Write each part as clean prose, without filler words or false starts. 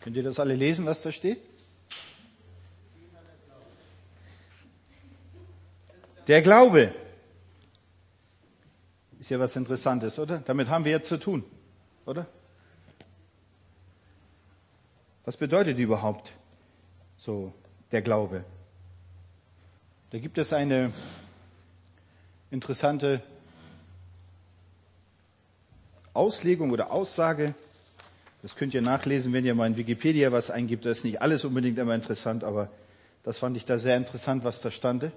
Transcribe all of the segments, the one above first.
Könnt ihr das alle lesen, was da steht? Der Glaube. Ist ja was Interessantes, oder? Damit haben wir jetzt zu tun, oder? Was bedeutet überhaupt so der Glaube? Da gibt es eine interessante Auslegung oder Aussage. Das könnt ihr nachlesen, wenn ihr mal in Wikipedia was eingibt. Das ist nicht alles unbedingt immer interessant, aber das fand ich da sehr interessant, was da stand.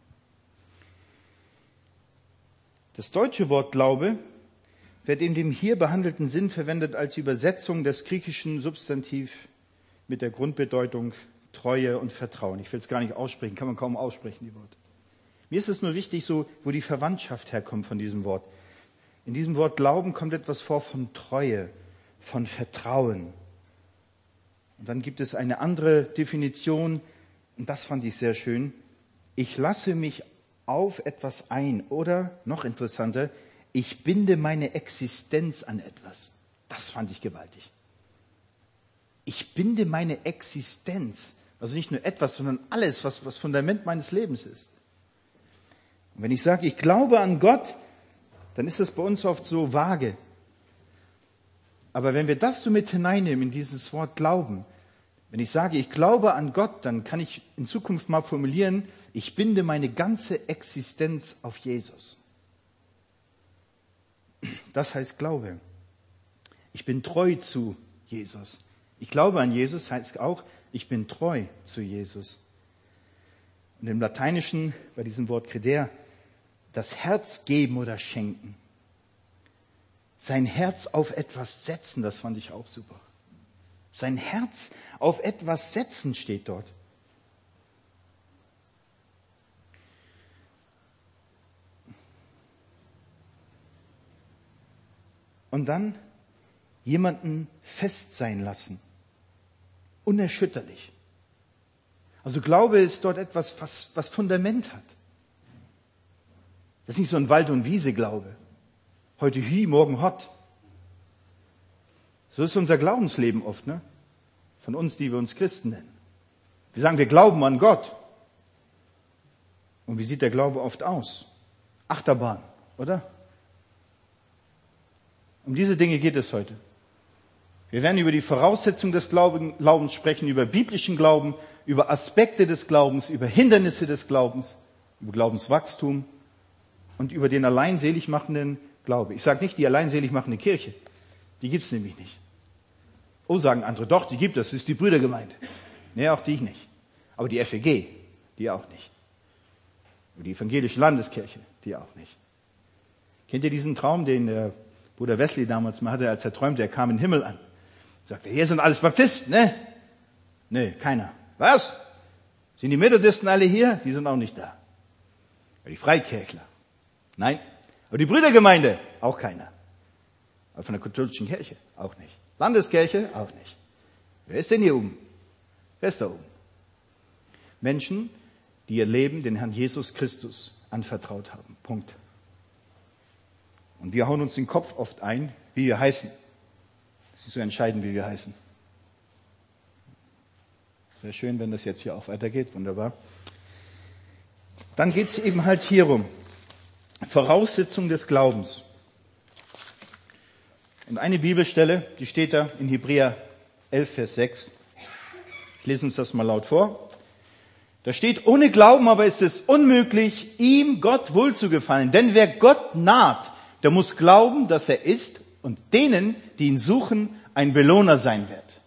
Das deutsche Wort Glaube wird in dem hier behandelten Sinn verwendet als Übersetzung des griechischen Substantiv mit der Grundbedeutung Treue und Vertrauen. Ich will es gar nicht aussprechen, kann man kaum aussprechen, die Worte. Mir ist es nur wichtig, so, wo die Verwandtschaft herkommt von diesem Wort. In diesem Wort Glauben kommt etwas vor von Treue, von Vertrauen. Und dann gibt es eine andere Definition, und das fand ich sehr schön. Ich lasse mich auf etwas ein, oder noch interessanter, ich binde meine Existenz an etwas. Das fand ich gewaltig. Ich binde meine Existenz, also nicht nur etwas, sondern alles, was Fundament meines Lebens ist. Und wenn ich sage, ich glaube an Gott, dann ist das bei uns oft so vage. Aber wenn wir das so mit hineinnehmen in dieses Wort Glauben, wenn ich sage, ich glaube an Gott, dann kann ich in Zukunft mal formulieren, ich binde meine ganze Existenz auf Jesus. Das heißt Glaube. Ich bin treu zu Jesus. Ich glaube an Jesus heißt auch, ich bin treu zu Jesus. Und im Lateinischen, bei diesem Wort creder, das Herz geben oder schenken. Sein Herz auf etwas setzen, das fand ich auch super. Sein Herz auf etwas setzen steht dort. Und dann jemanden fest sein lassen. Unerschütterlich. Also Glaube ist dort etwas, was Fundament hat. Das ist nicht so ein Wald- und Wiese-Glaube. Heute hi, morgen hot. So ist unser Glaubensleben oft, ne? Von uns, die wir uns Christen nennen. Wir sagen, wir glauben an Gott. Und wie sieht der Glaube oft aus? Achterbahn, oder? Um diese Dinge geht es heute. Wir werden über die Voraussetzungen des Glaubens sprechen, über biblischen Glauben, über Aspekte des Glaubens, über Hindernisse des Glaubens, über Glaubenswachstum und über den allein selig machenden Glaube. Ich sage nicht die allein selig machende Kirche. Die gibt's nämlich nicht. Oh, sagen andere, doch, die gibt es, das ist die Brüdergemeinde. Nee, auch die nicht. Aber die FEG, die auch nicht. Und die evangelische Landeskirche, die auch nicht. Kennt ihr diesen Traum, den der Bruder Wesley damals mal hatte, als er träumte, er kam in den Himmel an? Sagte, hier sind alles Baptisten, ne? Nee, keiner. Was? Sind die Methodisten alle hier? Die sind auch nicht da. Ja, die Freikirchler. Nein. Aber die Brüdergemeinde? Auch keiner. Aber von der katholischen Kirche? Auch nicht. Landeskirche? Auch nicht. Wer ist denn hier oben? Wer ist da oben? Menschen, die ihr Leben den Herrn Jesus Christus anvertraut haben. Punkt. Und wir hauen uns den Kopf oft ein, wie wir heißen. Es ist so entscheidend, wie wir heißen. Es wäre schön, wenn das jetzt hier auch weitergeht. Wunderbar. Dann geht es eben halt hier um Voraussetzung des Glaubens. Und eine Bibelstelle, die steht da in Hebräer 11, Vers 6. Ich lese uns das mal laut vor. Da steht, ohne Glauben aber ist es unmöglich, ihm Gott wohlzugefallen. Denn wer Gott naht, der muss glauben, dass er ist und denen, die ihn suchen, ein Belohner sein wird.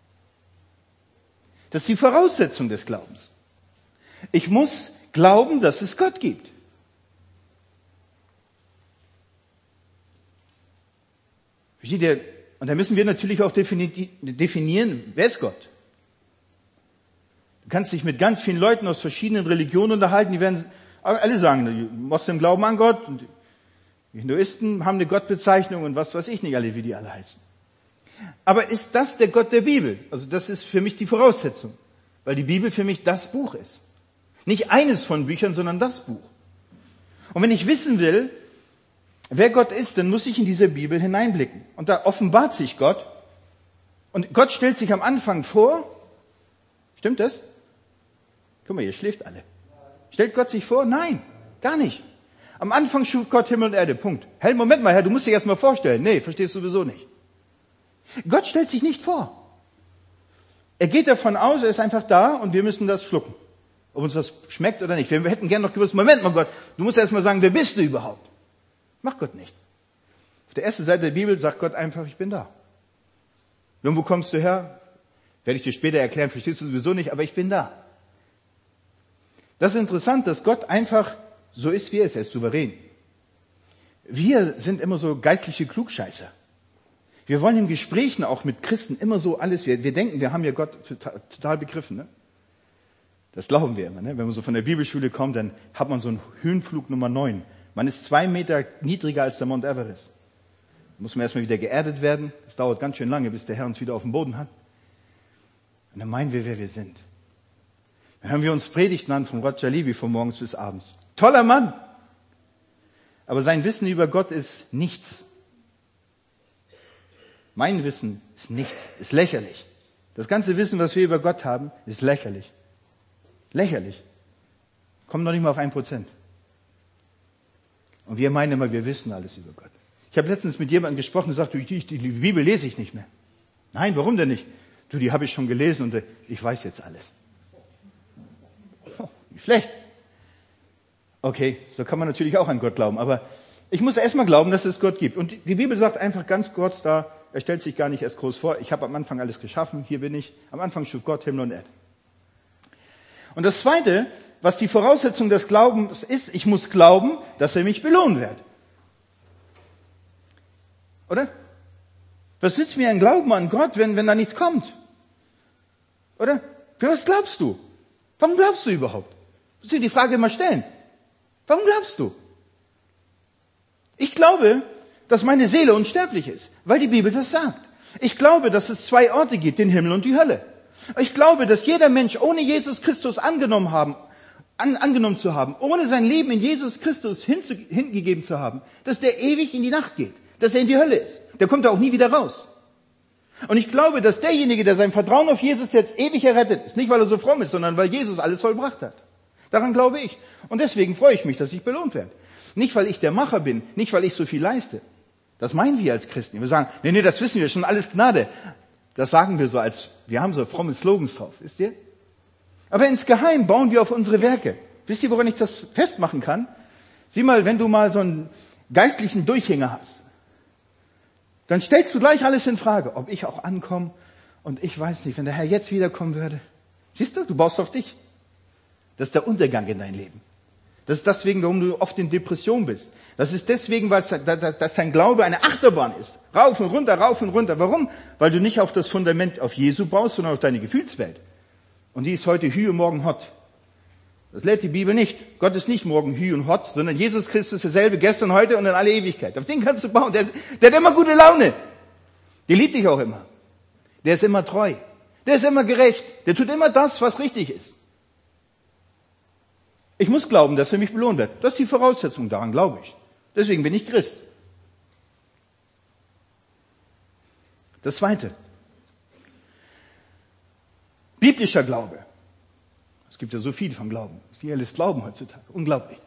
Das ist die Voraussetzung des Glaubens. Ich muss glauben, dass es Gott gibt. Versteht ihr? Und da müssen wir natürlich auch definieren, wer ist Gott? Du kannst dich mit ganz vielen Leuten aus verschiedenen Religionen unterhalten, die werden alle sagen, die Moslem glauben an Gott und die Hinduisten haben eine Gottbezeichnung und was weiß ich nicht alle, wie die alle heißen. Aber ist das der Gott der Bibel? Also das ist für mich die Voraussetzung, weil die Bibel für mich das Buch ist. Nicht eines von Büchern, sondern das Buch. Und wenn ich wissen will, wer Gott ist, dann muss ich in diese Bibel hineinblicken. Und da offenbart sich Gott Und Gott stellt sich am Anfang vor, stimmt das? Guck mal, ihr schläft alle. Stellt Gott sich vor? Nein, gar nicht. Am Anfang schuf Gott Himmel und Erde, Punkt. Hey, Moment mal, Herr, du musst dich erst mal vorstellen. Nee, verstehst du sowieso nicht. Gott stellt sich nicht vor. Er geht davon aus, er ist einfach da und wir müssen das schlucken. Ob uns das schmeckt oder nicht. Wir hätten gern noch gewusst, Moment mal Gott, du musst erst mal sagen, wer bist du überhaupt? Macht Gott nicht. Auf der ersten Seite der Bibel sagt Gott einfach, ich bin da. Nun, wo kommst du her? Werde ich dir später erklären, verstehst du sowieso nicht, aber ich bin da. Das ist interessant, dass Gott einfach so ist, wie er ist souverän. Wir sind immer so geistliche Klugscheißer. Wir wollen in Gesprächen auch mit Christen immer so alles, wir denken, wir haben ja Gott total begriffen. Ne? Das glauben wir immer. Ne? Wenn man so von der Bibelschule kommt, dann hat man so einen Höhenflug Nummer 9. Man ist 2 Meter niedriger als der Mount Everest. Da muss man erstmal wieder geerdet werden. Das dauert ganz schön lange, bis der Herr uns wieder auf dem Boden hat. Und dann meinen wir, wer wir sind. Dann hören wir uns Predigten an von Roger Libby von morgens bis abends. Toller Mann. Aber sein Wissen über Gott ist nichts. Mein Wissen ist nichts, ist lächerlich. Das ganze Wissen, was wir über Gott haben, ist lächerlich. Lächerlich. Kommt noch nicht mal auf 1%. Und wir meinen immer, wir wissen alles über Gott. Ich habe letztens mit jemandem gesprochen und gesagt, die Bibel lese ich nicht mehr. Nein, warum denn nicht? Du, die habe ich schon gelesen und ich weiß jetzt alles. Oh, nicht schlecht. Okay, so kann man natürlich auch an Gott glauben, aber ich muss erst mal glauben, dass es Gott gibt. Und die Bibel sagt einfach ganz kurz da, er stellt sich gar nicht erst groß vor, ich habe am Anfang alles geschaffen, hier bin ich. Am Anfang schuf Gott Himmel und Erde. Und das Zweite, was die Voraussetzung des Glaubens ist, ich muss glauben, dass er mich belohnen wird. Oder? Was nützt mir ein Glauben an Gott, wenn da nichts kommt? Oder? Für was glaubst du? Warum glaubst du überhaupt? Musst du dir die Frage mal stellen. Warum glaubst du? Ich glaube, dass meine Seele unsterblich ist, weil die Bibel das sagt. Ich glaube, dass es 2 Orte gibt, den Himmel und die Hölle. Ich glaube, dass jeder Mensch ohne Jesus Christus angenommen zu haben, ohne sein Leben in Jesus Christus hingegeben zu haben, dass der ewig in die Nacht geht, dass er in die Hölle ist. Der kommt da auch nie wieder raus. Und ich glaube, dass derjenige, der sein Vertrauen auf Jesus jetzt ewig errettet ist, nicht weil er so fromm ist, sondern weil Jesus alles vollbracht hat. Daran glaube ich. Und deswegen freue ich mich, dass ich belohnt werde. Nicht, weil ich der Macher bin, nicht, weil ich so viel leiste. Das meinen wir als Christen. Wir sagen, nee, das wissen wir schon, alles Gnade. Das sagen wir so wir haben so fromme Slogans drauf, wisst ihr? Aber insgeheim bauen wir auf unsere Werke. Wisst ihr, woran ich das festmachen kann? Sieh mal, wenn du mal so einen geistlichen Durchhänger hast, dann stellst du gleich alles in Frage, ob ich auch ankomme. Und ich weiß nicht, wenn der Herr jetzt wiederkommen würde. Siehst du, du baust auf dich. Das ist der Untergang in dein Leben. Das ist deswegen, warum du oft in Depression bist. Das ist deswegen, weil dein Glaube eine Achterbahn ist. Rauf und runter, rauf und runter. Warum? Weil du nicht auf das Fundament auf Jesu baust, sondern auf deine Gefühlswelt. Und die ist heute Hü und morgen Hot. Das lehrt die Bibel nicht. Gott ist nicht morgen Hü und Hot, sondern Jesus Christus derselbe gestern, heute und in alle Ewigkeit. Auf den kannst du bauen. Der hat immer gute Laune. Der liebt dich auch immer. Der ist immer treu. Der ist immer gerecht. Der tut immer das, was richtig ist. Ich muss glauben, dass er mich belohnt wird. Das ist die Voraussetzung, daran glaube ich. Deswegen bin ich Christ. Das Zweite. Biblischer Glaube. Es gibt ja so viel vom Glauben. Wie alles Glauben heutzutage. Unglaublich.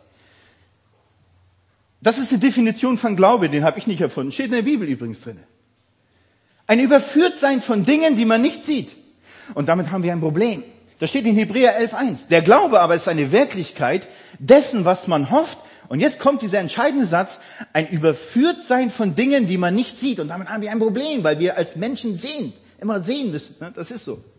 Das ist eine Definition von Glaube, den habe ich nicht erfunden. Steht in der Bibel übrigens drin. Ein Überführtsein von Dingen, die man nicht sieht. Und damit haben wir ein Problem. Das steht in Hebräer 11,1. Der Glaube aber ist eine Wirklichkeit dessen, was man hofft. Und jetzt kommt dieser entscheidende Satz, ein Überführtsein von Dingen, die man nicht sieht. Und damit haben wir ein Problem, weil wir als Menschen immer sehen müssen. Das ist so.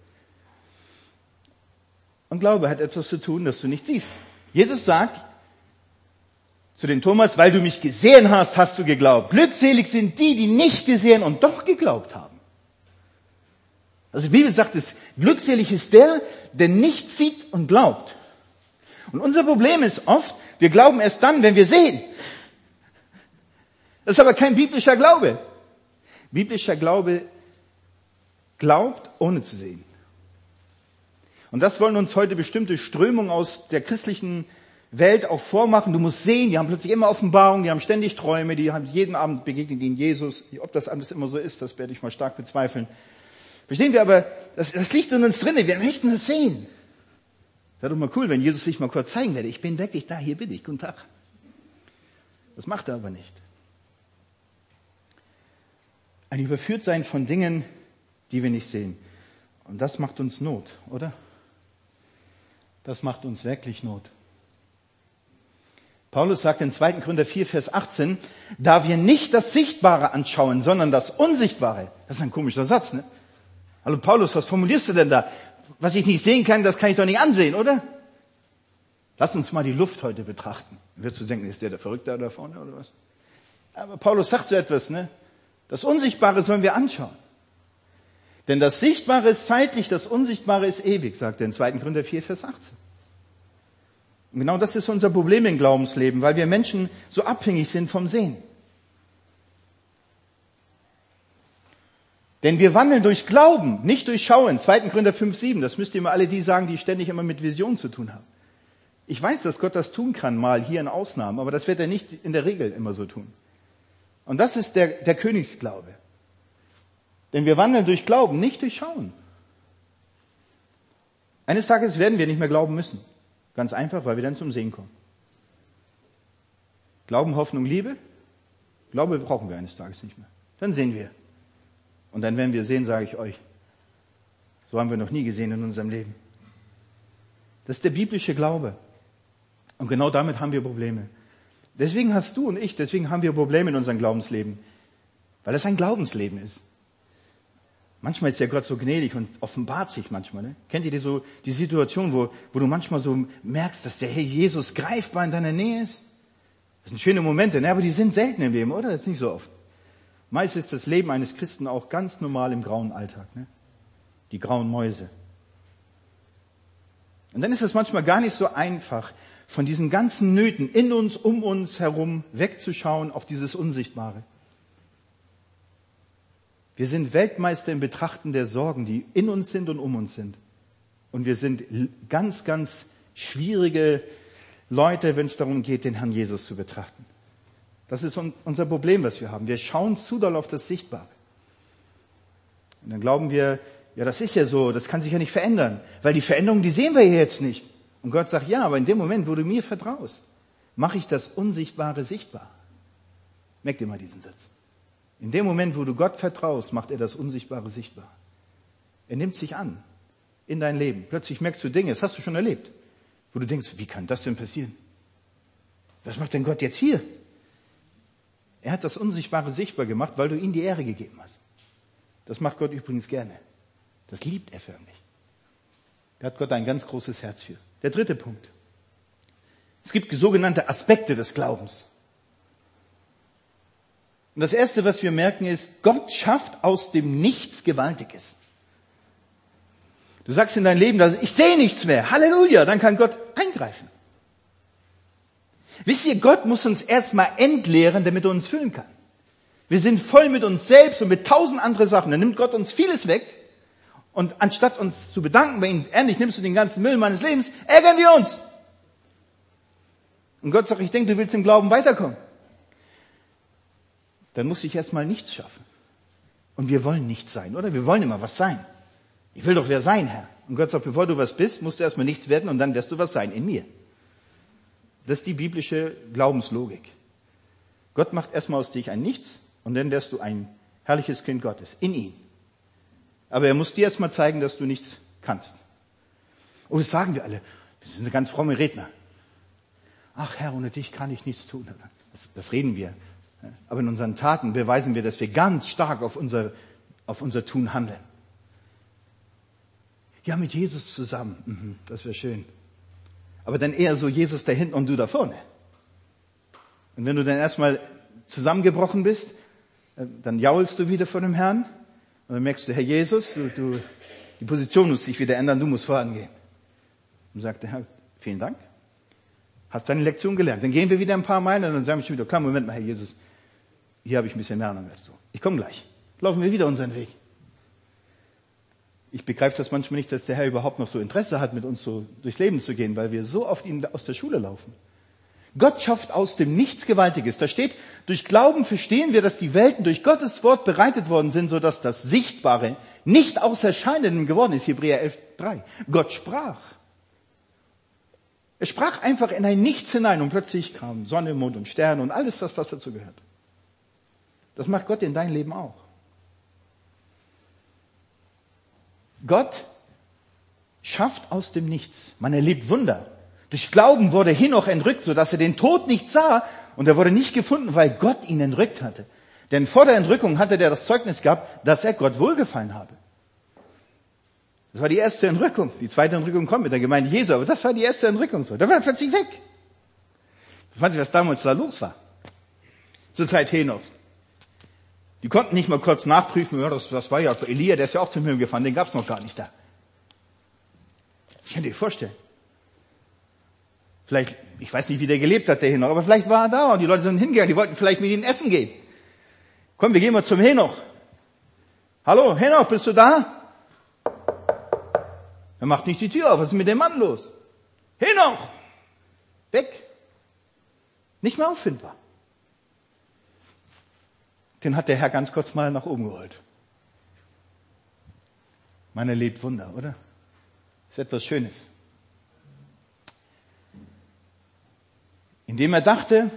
Und Glaube hat etwas zu tun, das du nicht siehst. Jesus sagt zu dem Thomas, weil du mich gesehen hast, hast du geglaubt. Glückselig sind die, die nicht gesehen und doch geglaubt haben. Also die Bibel sagt es, glückselig ist der nicht sieht und glaubt. Und unser Problem ist oft, wir glauben erst dann, wenn wir sehen. Das ist aber kein biblischer Glaube. Biblischer Glaube glaubt, ohne zu sehen. Und das wollen uns heute bestimmte Strömungen aus der christlichen Welt auch vormachen. Du musst sehen, die haben plötzlich immer Offenbarungen, die haben ständig Träume, die haben jeden Abend begegnet ihnen Jesus. Ob das alles immer so ist, das werde ich mal stark bezweifeln. Verstehen wir aber, das liegt in uns drinne, wir möchten es sehen. Wäre doch mal cool, wenn Jesus sich mal kurz zeigen werde. Ich bin wirklich da, hier bin ich, guten Tag. Das macht er aber nicht. Ein Überführtsein von Dingen, die wir nicht sehen. Und das macht uns Not, oder? Das macht uns wirklich Not. Paulus sagt in 2. Korinther 4, Vers 18, da wir nicht das Sichtbare anschauen, sondern das Unsichtbare. Das ist ein komischer Satz, ne? Hallo Paulus, was formulierst du denn da? Was ich nicht sehen kann, das kann ich doch nicht ansehen, oder? Lass uns mal die Luft heute betrachten. Würdest du denken, ist der Verrückte da vorne oder was? Aber Paulus sagt so etwas, ne? Das Unsichtbare sollen wir anschauen. Denn das Sichtbare ist zeitlich, das Unsichtbare ist ewig, sagt er in 2. Korinther 4, Vers 18. Und genau das ist unser Problem im Glaubensleben, weil wir Menschen so abhängig sind vom Sehen. Denn wir wandeln durch Glauben, nicht durch Schauen. 2. Korinther 5, 7, das müsst ihr mal alle die sagen, die ständig immer mit Visionen zu tun haben. Ich weiß, dass Gott das tun kann, mal hier in Ausnahmen, aber das wird er nicht in der Regel immer so tun. Und das ist der Königsglaube. Denn wir wandeln durch Glauben, nicht durch Schauen. Eines Tages werden wir nicht mehr glauben müssen. Ganz einfach, weil wir dann zum Sehen kommen. Glauben, Hoffnung, Liebe. Glaube brauchen wir eines Tages nicht mehr. Dann sehen wir. Und dann werden wir sehen, sage ich euch. So haben wir noch nie gesehen in unserem Leben. Das ist der biblische Glaube. Und genau damit haben wir Probleme. Deswegen hast du und ich, deswegen haben wir Probleme in unserem Glaubensleben. Weil es ein Glaubensleben ist. Manchmal ist ja Gott so gnädig und offenbart sich manchmal. Ne? Kennt ihr die Situation, wo du manchmal so merkst, dass der Herr Jesus greifbar in deiner Nähe ist? Das sind schöne Momente, ne? Aber die sind selten im Leben, oder? Das ist nicht so oft. Meist ist das Leben eines Christen auch ganz normal im grauen Alltag. Ne? Die grauen Mäuse. Und dann ist es manchmal gar nicht so einfach, von diesen ganzen Nöten in uns, um uns herum wegzuschauen auf dieses Unsichtbare. Wir sind Weltmeister im Betrachten der Sorgen, die in uns sind und um uns sind. Und wir sind ganz, ganz schwierige Leute, wenn es darum geht, den Herrn Jesus zu betrachten. Das ist unser Problem, was wir haben. Wir schauen zu doll auf das Sichtbare. Und dann glauben wir, ja, das ist ja so, das kann sich ja nicht verändern. Weil die Veränderung, die sehen wir ja jetzt nicht. Und Gott sagt, ja, aber in dem Moment, wo du mir vertraust, mache ich das Unsichtbare sichtbar. Merkt ihr mal diesen Satz. In dem Moment, wo du Gott vertraust, macht er das Unsichtbare sichtbar. Er nimmt sich an in dein Leben. Plötzlich merkst du Dinge, das hast du schon erlebt, wo du denkst, wie kann das denn passieren? Was macht denn Gott jetzt hier? Er hat das Unsichtbare sichtbar gemacht, weil du ihm die Ehre gegeben hast. Das macht Gott übrigens gerne. Das liebt er förmlich. Da hat Gott ein ganz großes Herz für. Der dritte Punkt. Es gibt sogenannte Aspekte des Glaubens. Und das Erste, was wir merken, ist, Gott schafft aus dem Nichts Gewaltiges. Du sagst in deinem Leben, ich sehe nichts mehr. Halleluja, dann kann Gott eingreifen. Wisst ihr, Gott muss uns erstmal entleeren, damit er uns füllen kann. Wir sind voll mit uns selbst und mit 1000 andere Sachen. Dann nimmt Gott uns vieles weg. Und anstatt uns zu bedanken bei ihm, endlich nimmst du den ganzen Müll meines Lebens, ärgern wir uns. Und Gott sagt, ich denke, du willst im Glauben weiterkommen. Dann muss ich erstmal nichts schaffen. Und wir wollen nichts sein, oder? Wir wollen immer was sein. Ich will doch wer sein, Herr. Und Gott sagt, bevor du was bist, musst du erstmal nichts werden und dann wirst du was sein in mir. Das ist die biblische Glaubenslogik. Gott macht erstmal aus dich ein Nichts und dann wirst du ein herrliches Kind Gottes in ihm. Aber er muss dir erstmal zeigen, dass du nichts kannst. Und das sagen wir alle. Wir sind eine ganz fromme Redner. Ach Herr, ohne dich kann ich nichts tun. Das reden wir. Aber in unseren Taten beweisen wir, dass wir ganz stark auf unser Tun handeln. Ja, mit Jesus zusammen. Das wäre schön. Aber dann eher so Jesus da hinten und du da vorne. Und wenn du dann erstmal zusammengebrochen bist, dann jaulst du wieder vor dem Herrn. Und dann merkst du, Herr Jesus, die Position muss sich wieder ändern, du musst vorangehen. Und sagt der Herr, vielen Dank. Hast deine Lektion gelernt. Dann gehen wir wieder ein paar Meilen und dann sagen wir schon wieder, komm, Moment mal, Herr Jesus, hier habe ich ein bisschen mehr Ahnung als du. Ich komme gleich. Laufen wir wieder unseren Weg. Ich begreife das manchmal nicht, dass der Herr überhaupt noch so Interesse hat, mit uns so durchs Leben zu gehen, weil wir so oft ihn aus der Schule laufen. Gott schafft aus dem Nichts Gewaltiges. Da steht, durch Glauben verstehen wir, dass die Welten durch Gottes Wort bereitet worden sind, sodass das Sichtbare nicht aus Erscheinendem geworden ist. Hebräer 11,3. Gott sprach. Er sprach einfach in ein Nichts hinein und plötzlich kamen Sonne, Mond und Sterne und alles das, was dazu gehört. Das macht Gott in deinem Leben auch. Gott schafft aus dem Nichts. Man erlebt Wunder. Durch Glauben wurde Henoch entrückt, sodass er den Tod nicht sah, und er wurde nicht gefunden, weil Gott ihn entrückt hatte. Denn vor der Entrückung hatte er das Zeugnis gehabt, dass er Gott wohlgefallen habe. Das war die erste Entrückung. Die zweite Entrückung kommt mit der Gemeinde Jesu, aber das war die erste Entrückung. Da war er plötzlich weg. Ich weiß nicht, was damals da los war. Zur Zeit Henochs. Die konnten nicht mal kurz nachprüfen, ja, das war ja Elia, der ist ja auch zum Himmel gefahren, den gab's noch gar nicht da. Ich kann dir vorstellen. Vielleicht, ich weiß nicht, wie der gelebt hat, der Henoch, aber vielleicht war er da und die Leute sind hingegangen, die wollten vielleicht mit ihm essen gehen. Komm, wir gehen mal zum Henoch. Hallo, Henoch, bist du da? Er macht nicht die Tür auf, was ist mit dem Mann los? Henoch! Weg! Nicht mehr auffindbar. Den hat der Herr ganz kurz mal nach oben geholt. Man erlebt Wunder, oder? Das ist etwas Schönes. Indem er dachte,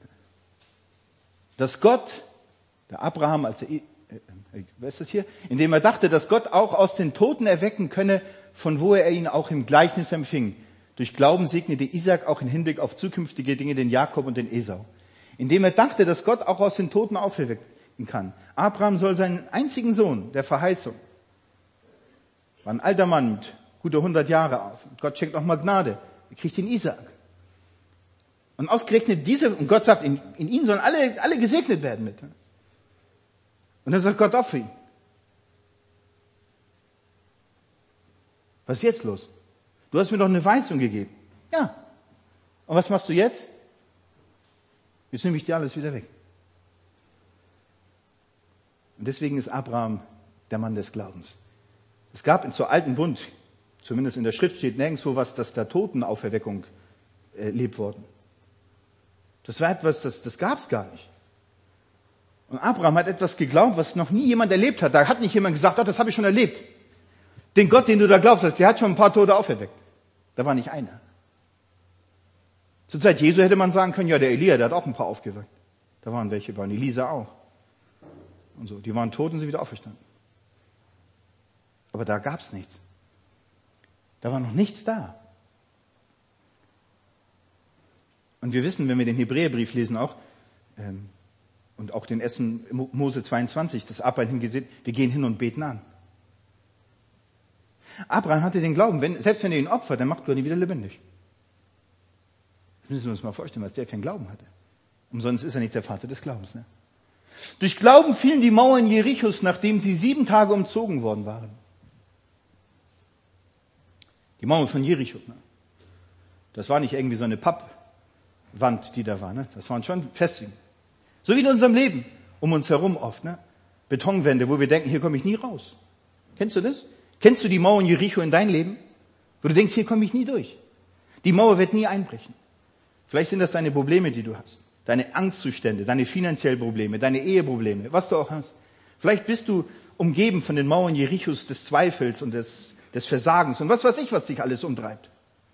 dass Gott, der Abraham, was ist das hier? Indem er dachte, dass Gott auch aus den Toten erwecken könne, von wo er ihn auch im Gleichnis empfing. Durch Glauben segnete Isaak auch im Hinblick auf zukünftige Dinge den Jakob und den Esau. Indem er dachte, dass Gott auch aus den Toten auferwecken kann. Abraham soll seinen einzigen Sohn, der Verheißung, war ein alter Mann mit gute 100 Jahre auf. Gott schenkt nochmal Gnade. Er kriegt den Isaak. Und ausgerechnet und Gott sagt, in ihn sollen alle gesegnet werden mit. Und dann sagt Gott opfer ihn. Was ist jetzt los? Du hast mir doch eine Verheißung gegeben. Ja. Und was machst du jetzt? Jetzt nehme ich dir alles wieder weg. Und deswegen ist Abraham der Mann des Glaubens. Es gab zur alten Bund, zumindest in der Schrift steht nirgendwo was, dass der Totenauferweckung lebt worden. Das war etwas, das gab's gar nicht. Und Abraham hat etwas geglaubt, was noch nie jemand erlebt hat. Da hat nicht jemand gesagt, das habe ich schon erlebt. Den Gott, den du da glaubst, der hat schon ein paar Tote auferweckt. Da war nicht einer. Zur Zeit Jesu hätte man sagen können, ja, der Elia, der hat auch ein paar aufgeweckt. Da waren welche, waren Elisa auch. Und so, die waren tot und sind wieder auferstanden. Aber da gab's nichts. Da war noch nichts da. Und wir wissen, wenn wir den Hebräerbrief lesen auch, und auch den 1. Mose 22, das Abraham hingesehen, wir gehen hin und beten an. Abraham hatte den Glauben, selbst wenn er ihn opfert, dann macht Gott ihn wieder lebendig. Das müssen wir uns mal vorstellen, was der für einen Glauben hatte. Umsonst ist er nicht der Vater des Glaubens. Ne? Durch Glauben fielen die Mauern Jerichos, nachdem sie 7 Tage umzogen worden waren. Die Mauern von Jericho. Ne? Das war nicht irgendwie so eine Pappwand, die da war. Ne? Das waren schon Festungen. So wie in unserem Leben, um uns herum oft. Ne? Betonwände, wo wir denken, hier komme ich nie raus. Kennst du das? Kennst du die Mauern Jericho in dein Leben? Wo du denkst, hier komme ich nie durch. Die Mauer wird nie einbrechen. Vielleicht sind das deine Probleme, die du hast. Deine Angstzustände, deine finanziellen Probleme, deine Eheprobleme, was du auch hast. Vielleicht bist du umgeben von den Mauern Jerichos des Zweifels und des Versagens und was weiß ich, was dich alles umtreibt.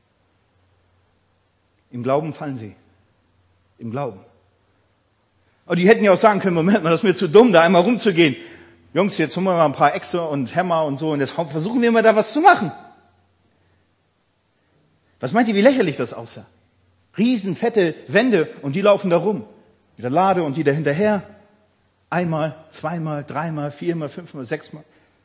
Im Glauben fallen sie. Im Glauben. Aber die hätten ja auch sagen können, Moment mal, das ist mir zu dumm, da einmal rumzugehen. Jungs, jetzt holen wir mal ein paar Äxte und Hämmer und so und jetzt versuchen wir mal da was zu machen. Was meint ihr, wie lächerlich das aussah? Riesenfette Wände und die laufen da rum. Mit der Lade und die da hinterher. Einmal, zweimal, dreimal, viermal, fünfmal, sechsmal.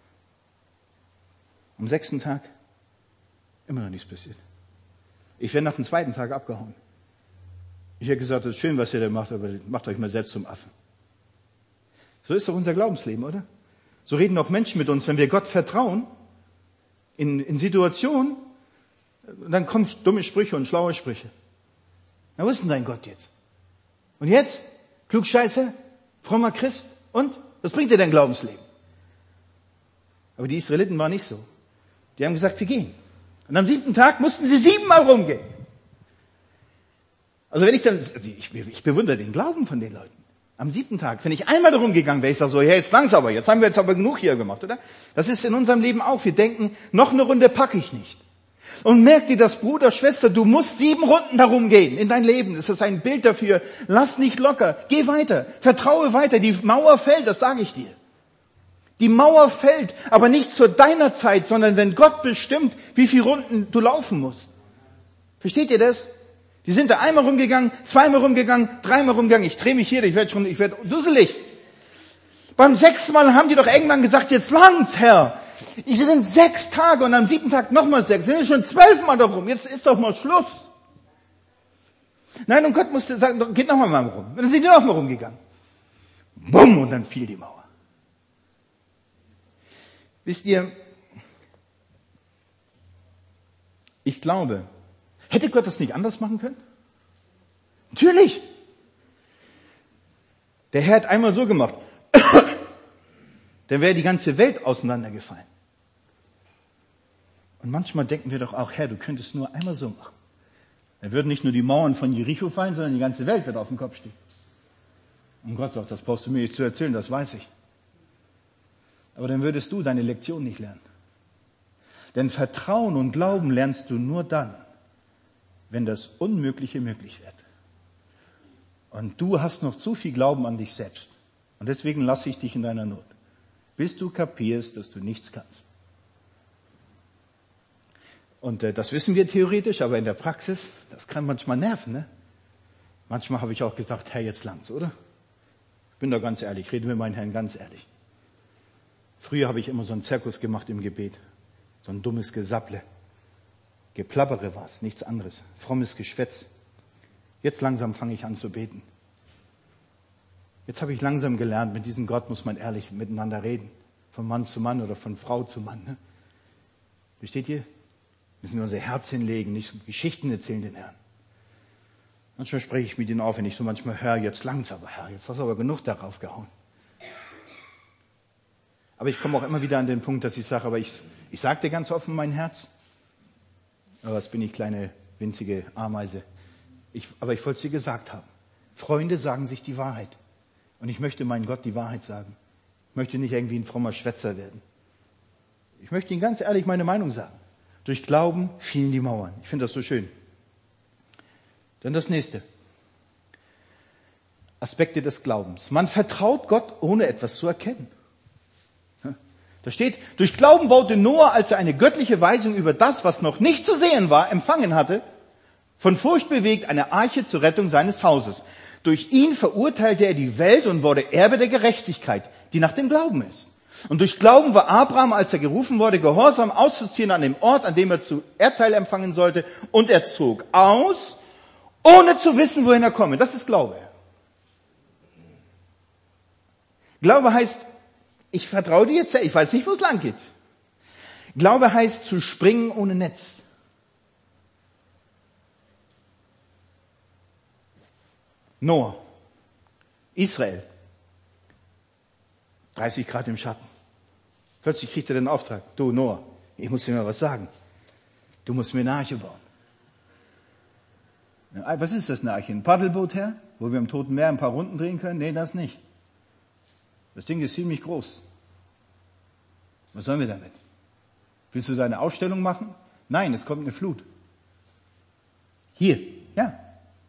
Am 6. Tag immer noch nichts passiert. Ich wäre nach dem 2. Tag abgehauen. Ich hätte gesagt, das ist schön, was ihr da macht, aber macht euch mal selbst zum Affen. So ist doch unser Glaubensleben, oder? So reden auch Menschen mit uns, wenn wir Gott vertrauen, in Situationen, dann kommen dumme Sprüche und schlaue Sprüche. Na, wo ist denn dein Gott jetzt? Und jetzt? Klugscheißer? Frommer Christ? Und? Was bringt dir dein Glaubensleben? Aber die Israeliten waren nicht so. Die haben gesagt, wir gehen. Und am 7. Tag mussten sie 7-mal rumgehen. Also ich bewundere den Glauben von den Leuten. Am 7. Tag, wenn ich einmal darum gegangen wäre, ich sage so, ja, jetzt lang's aber, jetzt haben wir aber genug hier gemacht, oder? Das ist in unserem Leben auch. Wir denken, noch eine Runde packe ich nicht. Und merk dir das, Bruder, Schwester, du musst 7 Runden darum gehen in dein Leben. Das ist ein Bild dafür. Lass nicht locker. Geh weiter. Vertraue weiter. Die Mauer fällt, das sage ich dir. Die Mauer fällt, aber nicht zu deiner Zeit, sondern wenn Gott bestimmt, wie viele Runden du laufen musst. Versteht ihr das? Die sind da einmal rumgegangen, zweimal rumgegangen, dreimal rumgegangen. Ich drehe mich hier, ich werde dusselig. Beim 6. Mal haben die doch irgendwann gesagt, jetzt langt's, Herr. Wir sind 6 Tage und am 7. Tag nochmal 6. Sind wir schon 12 Mal darum. Jetzt ist doch mal Schluss. Nein, und Gott musste sagen, geht nochmal rum. Und dann sind die nochmal rumgegangen. Bumm, und dann fiel die Mauer. Wisst ihr, ich glaube, hätte Gott das nicht anders machen können? Natürlich. Der Herr hat einmal so gemacht. Dann wäre die ganze Welt auseinandergefallen. Und manchmal denken wir doch auch, Herr, du könntest nur einmal so machen. Dann würden nicht nur die Mauern von Jericho fallen, sondern die ganze Welt wird auf den Kopf stehen. Und Gott sagt, das brauchst du mir nicht zu erzählen, das weiß ich. Aber dann würdest du deine Lektion nicht lernen. Denn Vertrauen und Glauben lernst du nur dann, wenn das Unmögliche möglich wird. Und du hast noch zu viel Glauben an dich selbst. Und deswegen lasse ich dich in deiner Not, bis du kapierst, dass du nichts kannst. Und das wissen wir theoretisch, aber in der Praxis, das kann manchmal nerven. Ne? Manchmal habe ich auch gesagt, Herr, jetzt langt's, oder? Ich bin da ganz ehrlich, rede mit meinem Herrn ganz ehrlich. Früher habe ich immer so einen Zirkus gemacht im Gebet. So ein dummes Gesapple. Geplappere war's, nichts anderes. Frommes Geschwätz. Jetzt langsam fange ich an zu beten. Jetzt habe ich langsam gelernt, mit diesem Gott muss man ehrlich miteinander reden. Von Mann zu Mann oder von Frau zu Mann. Ne? Versteht ihr? Wir müssen unser Herz hinlegen, nicht so Geschichten erzählen den Herrn. Manchmal spreche ich mit ihnen auf, wenn ich so manchmal höre, jetzt langt's aber, Herr, jetzt hast du aber genug darauf gehauen. Aber ich komme auch immer wieder an den Punkt, dass ich sage, aber ich sage dir ganz offen mein Herz. Aber was bin ich, kleine, winzige Ameise. Aber ich wollte es dir gesagt haben. Freunde sagen sich die Wahrheit. Und ich möchte meinem Gott die Wahrheit sagen. Ich möchte nicht irgendwie ein frommer Schwätzer werden. Ich möchte Ihnen ganz ehrlich meine Meinung sagen. Durch Glauben fielen die Mauern. Ich finde das so schön. Dann das nächste. Aspekte des Glaubens. Man vertraut Gott, ohne etwas zu erkennen. Da steht, durch Glauben baute Noah, als er eine göttliche Weisung über das, was noch nicht zu sehen war, empfangen hatte, von Furcht bewegt, eine Arche zur Rettung seines Hauses. Durch ihn verurteilte er die Welt und wurde Erbe der Gerechtigkeit, die nach dem Glauben ist. Und durch Glauben war Abraham, als er gerufen wurde, gehorsam auszuziehen an dem Ort, an dem er zu Erdteil empfangen sollte. Und er zog aus, ohne zu wissen, wohin er komme. Das ist Glaube. Glaube heißt, ich vertraue dir jetzt, ich weiß nicht, wo es lang geht. Glaube heißt zu springen ohne Netz. Noah, Israel, 30 Grad im Schatten. Plötzlich kriegt er den Auftrag, du Noah, ich muss dir mal was sagen. Du musst mir eine Arche bauen. Was ist das, eine Arche? Ein Paddelboot, Herr? Wo wir im Toten Meer ein paar Runden drehen können? Nee, das nicht. Das Ding ist ziemlich groß. Was sollen wir damit? Willst du da eine Ausstellung machen? Nein, es kommt eine Flut. Hier, ja.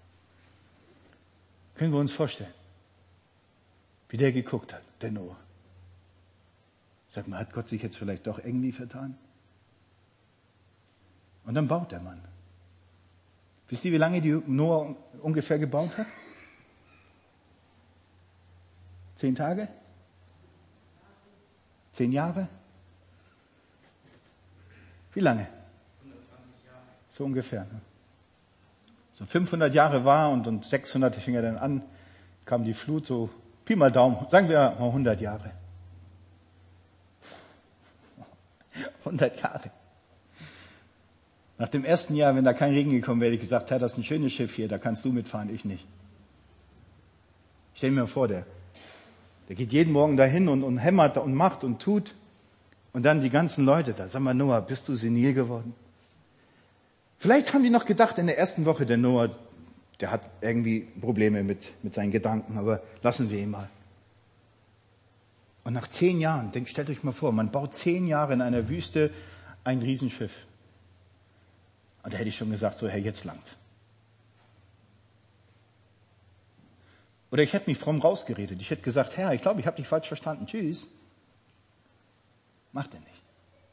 Können wir uns vorstellen, wie der geguckt hat, der Noah. Sag mal, hat Gott sich jetzt vielleicht doch irgendwie vertan? Und dann baut der Mann. Wisst ihr, wie lange die Noah ungefähr gebaut hat? 10 Tage? 10 Jahre? Wie lange? 120 Jahre. So ungefähr. Ne? So 500 Jahre war und 600 fing er dann an, kam die Flut, so Pi mal Daumen, sagen wir mal 100 Jahre. 100 Jahre. Nach dem ersten Jahr, wenn da kein Regen gekommen wäre, hätte ich gesagt, Herr, das ist ein schönes Schiff hier, da kannst du mitfahren, ich nicht. Stell mir vor, der geht jeden Morgen dahin und hämmert und macht und tut. Und dann die ganzen Leute da. Sag mal, Noah, bist du senil geworden? Vielleicht haben die noch gedacht in der ersten Woche, der Noah, Der hat irgendwie Probleme mit seinen Gedanken, aber lassen wir ihn mal. Und nach 10 Jahren, stellt euch mal vor, man baut 10 Jahre in einer Wüste ein Riesenschiff. Und da hätte ich schon gesagt, so, Herr, jetzt langt's. Oder ich hätte mich fromm rausgeredet. Ich hätte gesagt, Herr, ich glaube, ich habe dich falsch verstanden. Tschüss. Macht er nicht.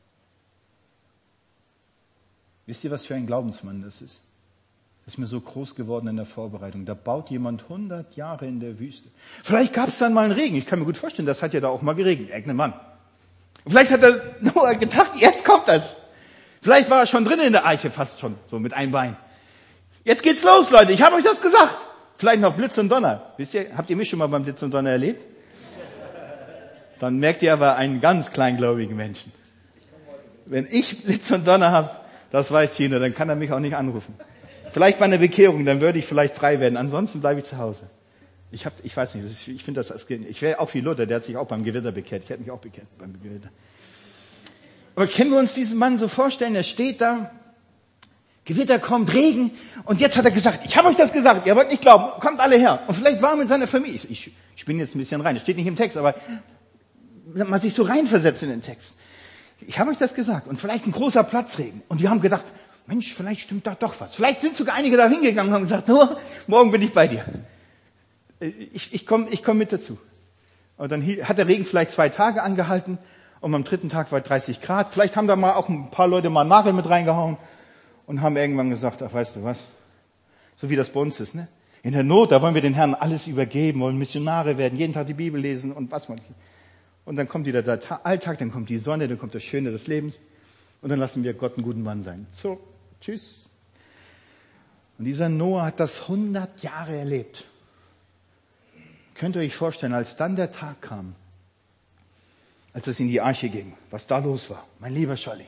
Wisst ihr, was für ein Glaubensmann das ist? Das ist mir so groß geworden in der Vorbereitung. Da baut jemand 100 Jahre in der Wüste. Vielleicht gab es dann mal einen Regen. Ich kann mir gut vorstellen, das hat ja da auch mal geregnet. Irgendein Mann. Und vielleicht hat er Noah gedacht, jetzt kommt das. Vielleicht war er schon drin in der Eiche, fast schon, so mit einem Bein. Jetzt geht's los, Leute. Ich habe euch das gesagt. Vielleicht noch Blitz und Donner. Wisst ihr, habt ihr mich schon mal beim Blitz und Donner erlebt? Dann merkt ihr aber einen ganz kleingläubigen Menschen. Wenn ich Blitz und Donner habe, das weiß Chino, dann kann er mich auch nicht anrufen. Vielleicht bei einer Bekehrung, dann würde ich vielleicht frei werden. Ansonsten bleibe ich zu Hause. Ich weiß nicht, ich finde das als Kind. Ich wäre auch wie Luther, der hat sich auch beim Gewitter bekehrt. Ich hätte mich auch bekehrt beim Gewitter. Aber können wir uns diesen Mann so vorstellen, er steht da, Gewitter kommt, Regen, und jetzt hat er gesagt, ich habe euch das gesagt, ihr wollt nicht glauben, kommt alle her. Und vielleicht war er mit seiner Familie, ich bin jetzt ein bisschen rein, das steht nicht im Text, aber man sich so reinversetzt in den Text. Ich habe euch das gesagt, und vielleicht ein großer Platzregen. Und die haben gedacht, Mensch, vielleicht stimmt da doch was. Vielleicht sind sogar einige da hingegangen und haben gesagt, oh, morgen bin ich bei dir. Ich komm mit dazu. Und dann hat der Regen vielleicht 2 Tage angehalten und am 3. Tag war 30 Grad. Vielleicht haben da mal auch ein paar Leute mal einen Nagel mit reingehauen und haben irgendwann gesagt, ach, weißt du was? So wie das bei uns ist, ne? In der Not, da wollen wir den Herrn alles übergeben, wollen Missionare werden, jeden Tag die Bibel lesen und was man. Und dann kommt wieder der Alltag, dann kommt die Sonne, dann kommt das Schöne des Lebens und dann lassen wir Gott einen guten Mann sein. So, tschüss. Und dieser Noah hat das 100 Jahre erlebt. Könnt ihr euch vorstellen, als dann der Tag kam, als es in die Arche ging, was da los war? Mein lieber Scholli.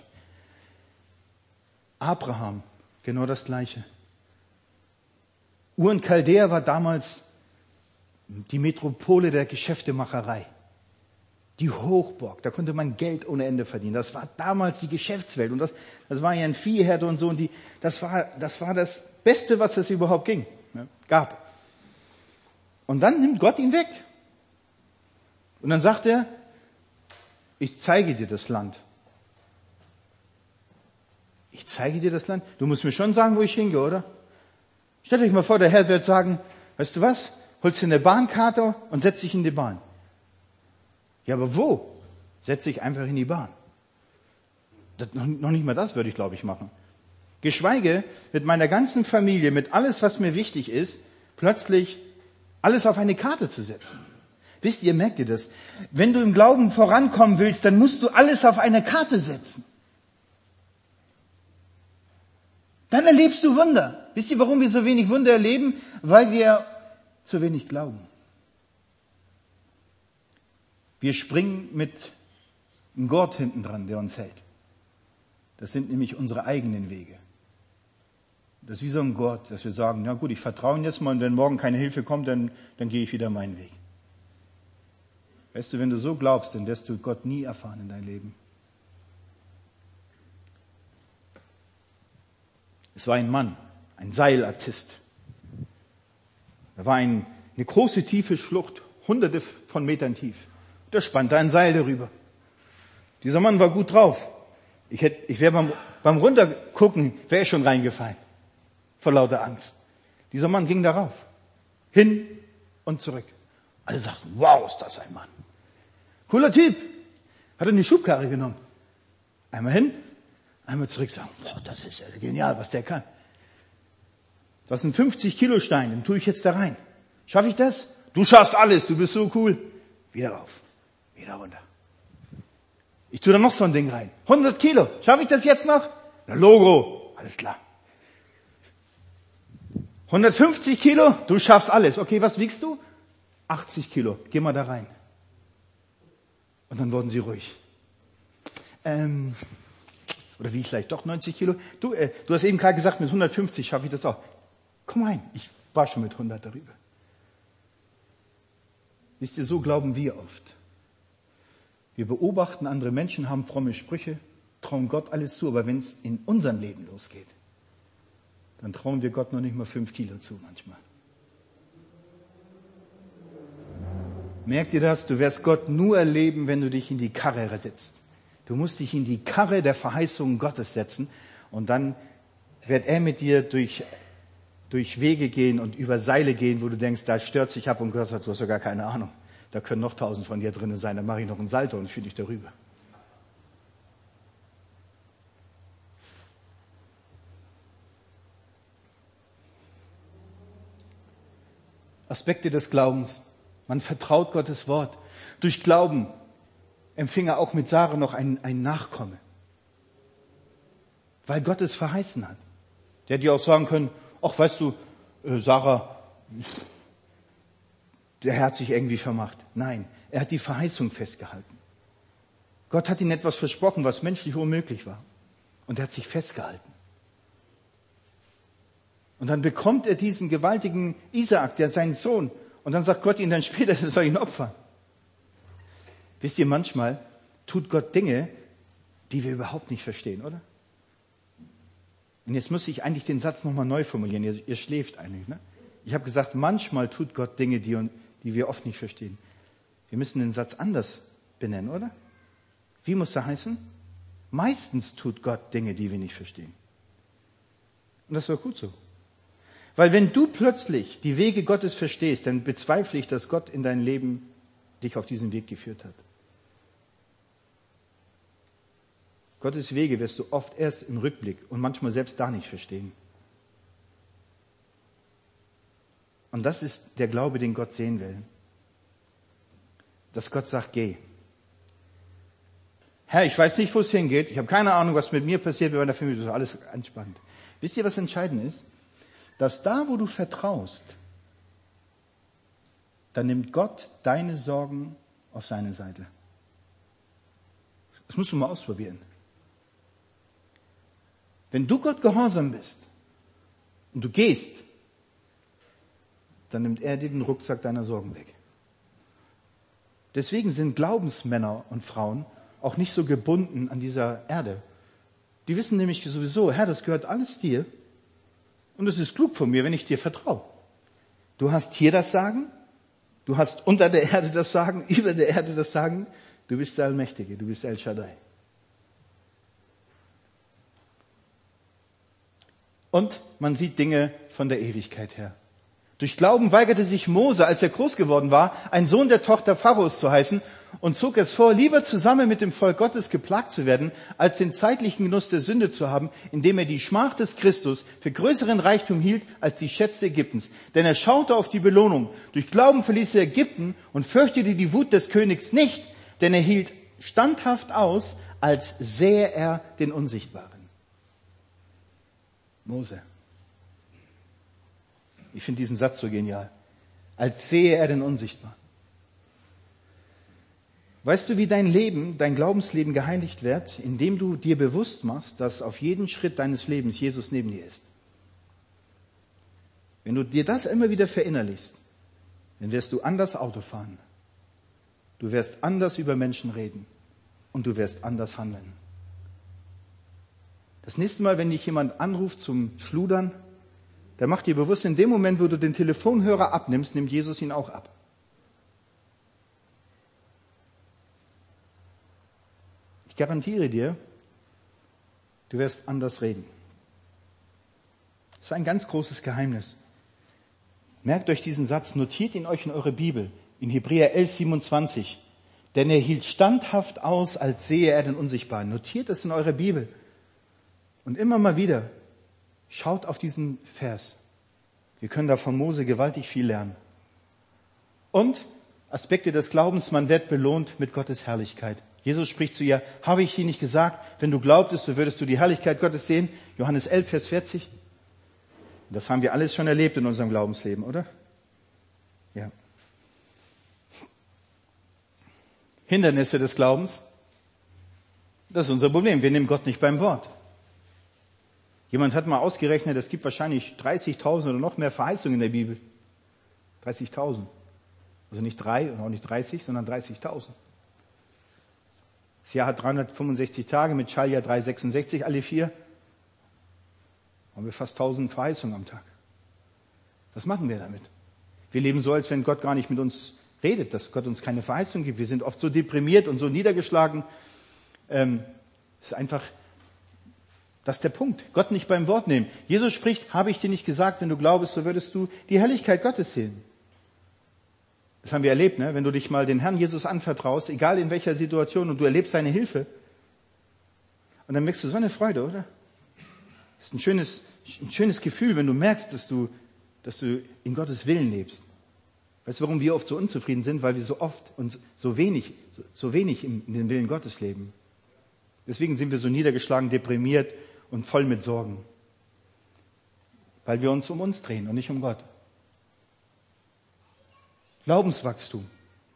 Abraham, genau das Gleiche. Ur und Chaldea war damals die Metropole der Geschäftemacherei. Die Hochburg, da konnte man Geld ohne Ende verdienen. Das war damals die Geschäftswelt. Und das war ja ein Viehherde und so. Und das war das Beste, was es überhaupt gab. Und dann nimmt Gott ihn weg. Und dann sagt er, ich zeige dir das Land. Ich zeige dir das Land? Du musst mir schon sagen, wo ich hingehe, oder? Stellt euch mal vor, der Herr wird sagen, weißt du was? Holst dir eine Bahnkarte und setz dich in die Bahn. Ja, aber wo? Setz dich einfach in die Bahn. Noch nicht mal das würde ich, glaube ich, machen. Geschweige mit meiner ganzen Familie, mit alles, was mir wichtig ist, plötzlich alles auf eine Karte zu setzen. Wisst ihr, merkt ihr das? Wenn du im Glauben vorankommen willst, dann musst du alles auf eine Karte setzen. Dann erlebst du Wunder. Wisst ihr, warum wir so wenig Wunder erleben? Weil wir zu wenig glauben. Wir springen mit einem Gurt hinten dran, der uns hält. Das sind nämlich unsere eigenen Wege. Das ist wie so ein Gurt, dass wir sagen, na gut, ich vertraue jetzt mal und wenn morgen keine Hilfe kommt, dann gehe ich wieder meinen Weg. Weißt du, wenn du so glaubst, dann wirst du Gott nie erfahren in deinem Leben. Es war ein Mann, ein Seilartist. Da war eine große, tiefe Schlucht, hunderte von Metern tief. Da spannte ein Seil darüber. Dieser Mann war gut drauf. Ich wäre beim Runtergucken, wäre ich schon reingefallen. Vor lauter Angst. Dieser Mann ging darauf. Hin und zurück. Alle sagten, wow, ist das ein Mann. Cooler Typ. Hat er eine Schubkarre genommen. Einmal hin, einmal zurück. Sagen, boah, das ist ja genial, was der kann. Das sind 50 Kilo Stein, den tue ich jetzt da rein. Schaffe ich das? Du schaffst alles, du bist so cool. Wieder rauf, wieder runter. Ich tue da noch so ein Ding rein. 100 Kilo. Schaffe ich das jetzt noch? Na, Logo. Alles klar. 150 Kilo. Du schaffst alles. Okay, was wiegst du? 80 Kilo. Geh mal da rein. Und dann wurden sie ruhig. Oder wie vielleicht doch 90 Kilo. Du hast eben gerade gesagt, mit 150 schaffe ich das auch. Komm rein. Ich war schon mit 100 darüber. Wisst ihr, so glauben wir oft. Wir beobachten andere Menschen, haben fromme Sprüche, trauen Gott alles zu, aber wenn es in unserem Leben losgeht, dann trauen wir Gott noch nicht mal 5 Kilo zu manchmal. Merkt ihr das? Du wirst Gott nur erleben, wenn du dich in die Karre setzt. Du musst dich in die Karre der Verheißungen Gottes setzen und dann wird er mit dir durch Wege gehen und über Seile gehen, wo du denkst, da stört sich ab und Gott sagt, du hast ja gar keine Ahnung. Da können noch 1000 von dir drinnen sein, dann mache ich noch einen Salto und führe dich darüber. Aspekte des Glaubens. Man vertraut Gottes Wort. Durch Glauben empfing er auch mit Sarah noch ein Nachkomme. Weil Gott es verheißen hat. Der hätte ja auch sagen können, ach weißt du, Sarah, der Herr hat sich irgendwie vermacht. Nein, er hat die Verheißung festgehalten. Gott hat ihm etwas versprochen, was menschlich unmöglich war. Und er hat sich festgehalten. Und dann bekommt er diesen gewaltigen Isaak, der seinen Sohn, und dann sagt Gott ihm dann später, er soll ihn opfern. Wisst ihr, manchmal tut Gott Dinge, die wir überhaupt nicht verstehen, oder? Und jetzt muss ich eigentlich den Satz nochmal neu formulieren. Ihr schläft eigentlich, ne? Ich habe gesagt, manchmal tut Gott Dinge, die wir oft nicht verstehen. Wir müssen den Satz anders benennen, oder? Wie muss er heißen? Meistens tut Gott Dinge, die wir nicht verstehen. Und das ist doch gut so. Weil wenn du plötzlich die Wege Gottes verstehst, dann bezweifle ich, dass Gott in dein Leben dich auf diesen Weg geführt hat. Gottes Wege wirst du oft erst im Rückblick und manchmal selbst da nicht verstehen. Und das ist der Glaube, den Gott sehen will. Dass Gott sagt, geh. Herr, ich weiß nicht, wo es hingeht. Ich habe keine Ahnung, was mit mir passiert, mit meiner Familie. Das ist alles entspannt. Wisst ihr, was entscheidend ist? Dass da, wo du vertraust, dann nimmt Gott deine Sorgen auf seine Seite. Das musst du mal ausprobieren. Wenn du Gott gehorsam bist und du gehst, dann nimmt er dir den Rucksack deiner Sorgen weg. Deswegen sind Glaubensmänner und Frauen auch nicht so gebunden an dieser Erde. Die wissen nämlich sowieso, Herr, das gehört alles dir. Und es ist klug von mir, wenn ich dir vertraue. Du hast hier das Sagen, du hast unter der Erde das Sagen, über der Erde das Sagen. Du bist der Allmächtige, du bist El Shaddai. Und man sieht Dinge von der Ewigkeit her. Durch Glauben weigerte sich Mose, als er groß geworden war, ein Sohn der Tochter Pharaos zu heißen und zog es vor, lieber zusammen mit dem Volk Gottes geplagt zu werden, als den zeitlichen Genuss der Sünde zu haben, indem er die Schmach des Christus für größeren Reichtum hielt als die Schätze Ägyptens. Denn er schaute auf die Belohnung. Durch Glauben verließ er Ägypten und fürchtete die Wut des Königs nicht, denn er hielt standhaft aus, als sähe er den Unsichtbaren. Mose. Ich finde diesen Satz so genial. Als sehe er den Unsichtbaren. Weißt du, wie dein Leben, dein Glaubensleben geheiligt wird? Indem du dir bewusst machst, dass auf jeden Schritt deines Lebens Jesus neben dir ist. Wenn du dir das immer wieder verinnerlichst, dann wirst du anders Auto fahren. Du wirst anders über Menschen reden. Und du wirst anders handeln. Das nächste Mal, wenn dich jemand anruft zum Schludern, der macht dir bewusst, in dem Moment, wo du den Telefonhörer abnimmst, nimmt Jesus ihn auch ab. Ich garantiere dir, du wirst anders reden. Das ist ein ganz großes Geheimnis. Merkt euch diesen Satz, notiert ihn euch in eure Bibel, in Hebräer 11,27. Denn er hielt standhaft aus, als sehe er den Unsichtbaren. Notiert es in eurer Bibel. Und immer mal wieder schaut auf diesen Vers. Wir können da von Mose gewaltig viel lernen. Und Aspekte des Glaubens, man wird belohnt mit Gottes Herrlichkeit. Jesus spricht zu ihr, habe ich dir nicht gesagt, wenn du glaubtest, so würdest du die Herrlichkeit Gottes sehen? Johannes 11, Vers 40. Das haben wir alles schon erlebt in unserem Glaubensleben, oder? Ja. Hindernisse des Glaubens. Das ist unser Problem. Wir nehmen Gott nicht beim Wort. Jemand hat mal ausgerechnet, es gibt wahrscheinlich 30.000 oder noch mehr Verheißungen in der Bibel. 30.000. Also nicht 3 und auch nicht 30, sondern 30.000. Das Jahr hat 365 Tage, mit Schaltjahr 366, alle 4. Haben wir fast 1000 Verheißungen am Tag. Was machen wir damit? Wir leben so, als wenn Gott gar nicht mit uns redet, dass Gott uns keine Verheißung gibt. Wir sind oft so deprimiert und so niedergeschlagen. Ist einfach, das ist der Punkt. Gott nicht beim Wort nehmen. Jesus spricht, habe ich dir nicht gesagt, wenn du glaubst, so würdest du die Herrlichkeit Gottes sehen. Das haben wir erlebt, ne? Wenn du dich mal den Herrn Jesus anvertraust, egal in welcher Situation, und du erlebst seine Hilfe. Und dann merkst du so eine Freude, oder? Das ist ein schönes Gefühl, wenn du merkst, dass du in Gottes Willen lebst. Weißt du, warum wir oft so unzufrieden sind? Weil wir so oft und so wenig in den Willen Gottes leben. Deswegen sind wir so niedergeschlagen, deprimiert und voll mit Sorgen. Weil wir uns um uns drehen und nicht um Gott. Glaubenswachstum.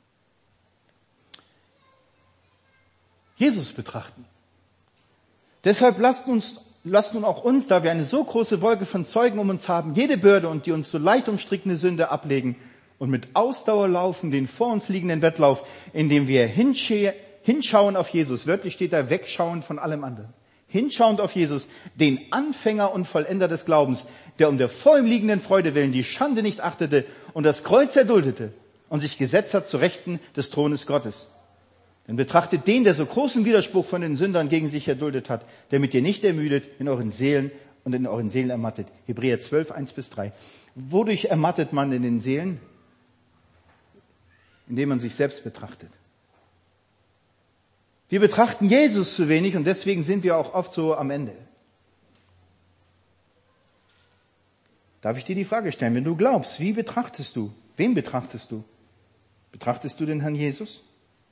Jesus betrachten. Deshalb lasst nun auch uns, da wir eine so große Wolke von Zeugen um uns haben, jede Bürde und die uns so leicht umstrickende Sünde ablegen und mit Ausdauer laufen den vor uns liegenden Wettlauf, indem wir hinschauen auf Jesus. Wörtlich steht da wegschauen von allem anderen. Hinschauend auf Jesus, den Anfänger und Vollender des Glaubens, der um der vor ihm liegenden Freude willen die Schande nicht achtete und das Kreuz erduldete und sich gesetzt hat zu Rechten des Thrones Gottes. Denn betrachtet den, der so großen Widerspruch von den Sündern gegen sich erduldet hat, damit ihr nicht ermüdet in euren Seelen und in euren Seelen ermattet. Hebräer 12, 1-3. Wodurch ermattet man in den Seelen? Indem man sich selbst betrachtet. Wir betrachten Jesus zu wenig und deswegen sind wir auch oft so am Ende. Darf ich dir die Frage stellen, wenn du glaubst, wie betrachtest du? Wen betrachtest du? Betrachtest du den Herrn Jesus?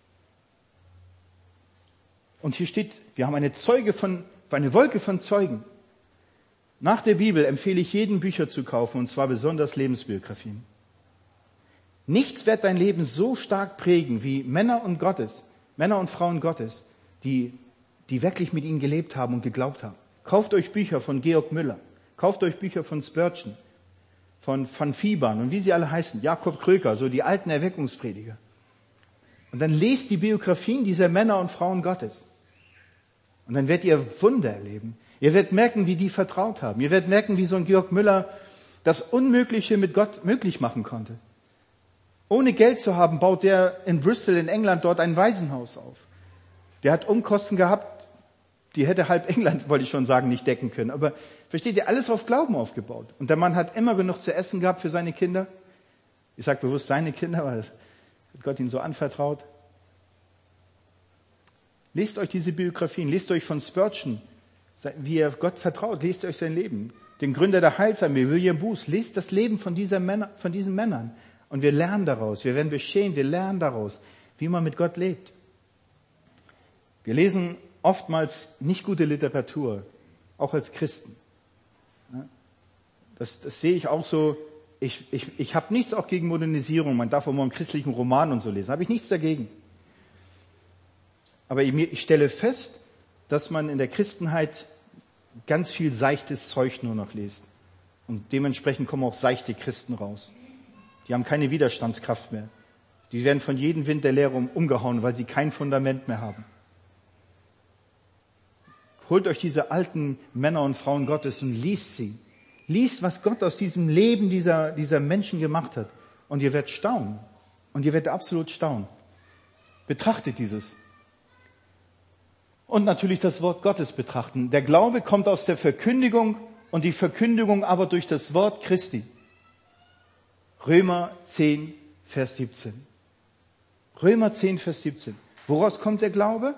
Und hier steht, wir haben eine Wolke von Zeugen. Nach der Bibel empfehle ich jedem, Bücher zu kaufen, und zwar besonders Lebensbiografien. Nichts wird dein Leben so stark prägen wie Männer und Frauen Gottes, die wirklich mit ihnen gelebt haben und geglaubt haben. Kauft euch Bücher von Georg Müller, kauft euch Bücher von Spurgeon, von Van Fiebern und wie sie alle heißen, Jakob Kröker, so die alten Erweckungsprediger. Und dann lest die Biografien dieser Männer und Frauen Gottes. Und dann werdet ihr Wunder erleben. Ihr werdet merken, wie die vertraut haben. Ihr werdet merken, wie so ein Georg Müller das Unmögliche mit Gott möglich machen konnte. Ohne Geld zu haben, baut der in Bristol in England dort ein Waisenhaus auf. Der hat Umkosten gehabt, die hätte halb England, wollte ich schon sagen, nicht decken können. Aber versteht ihr, alles auf Glauben aufgebaut. Und der Mann hat immer genug zu essen gehabt für seine Kinder. Ich sage bewusst seine Kinder, weil Gott ihn so anvertraut. Lest euch diese Biografien, lest euch von Spurgeon, wie er Gott vertraut, lest euch sein Leben. Den Gründer der Heilsarmee, William Booth, lest das Leben von diesen Männern. Und wir lernen daraus, wir werden beschämt, wir lernen daraus, wie man mit Gott lebt. Wir lesen oftmals nicht gute Literatur, auch als Christen. Das sehe ich auch so. Ich habe nichts auch gegen Modernisierung. Man darf auch mal einen christlichen Roman und so lesen. Habe ich nichts dagegen. Aber ich stelle fest, dass man in der Christenheit ganz viel seichtes Zeug nur noch liest. Und dementsprechend kommen auch seichte Christen raus. Die haben keine Widerstandskraft mehr. Die werden von jedem Wind der Lehre umgehauen, weil sie kein Fundament mehr haben. Holt euch diese alten Männer und Frauen Gottes und liest sie. Liest, was Gott aus diesem Leben dieser Menschen gemacht hat. Und ihr werdet staunen. Und ihr werdet absolut staunen. Betrachtet dieses. Und natürlich das Wort Gottes betrachten. Der Glaube kommt aus der Verkündigung und die Verkündigung aber durch das Wort Christi. Römer 10, Vers 17. Römer 10, Vers 17. Woraus kommt der Glaube?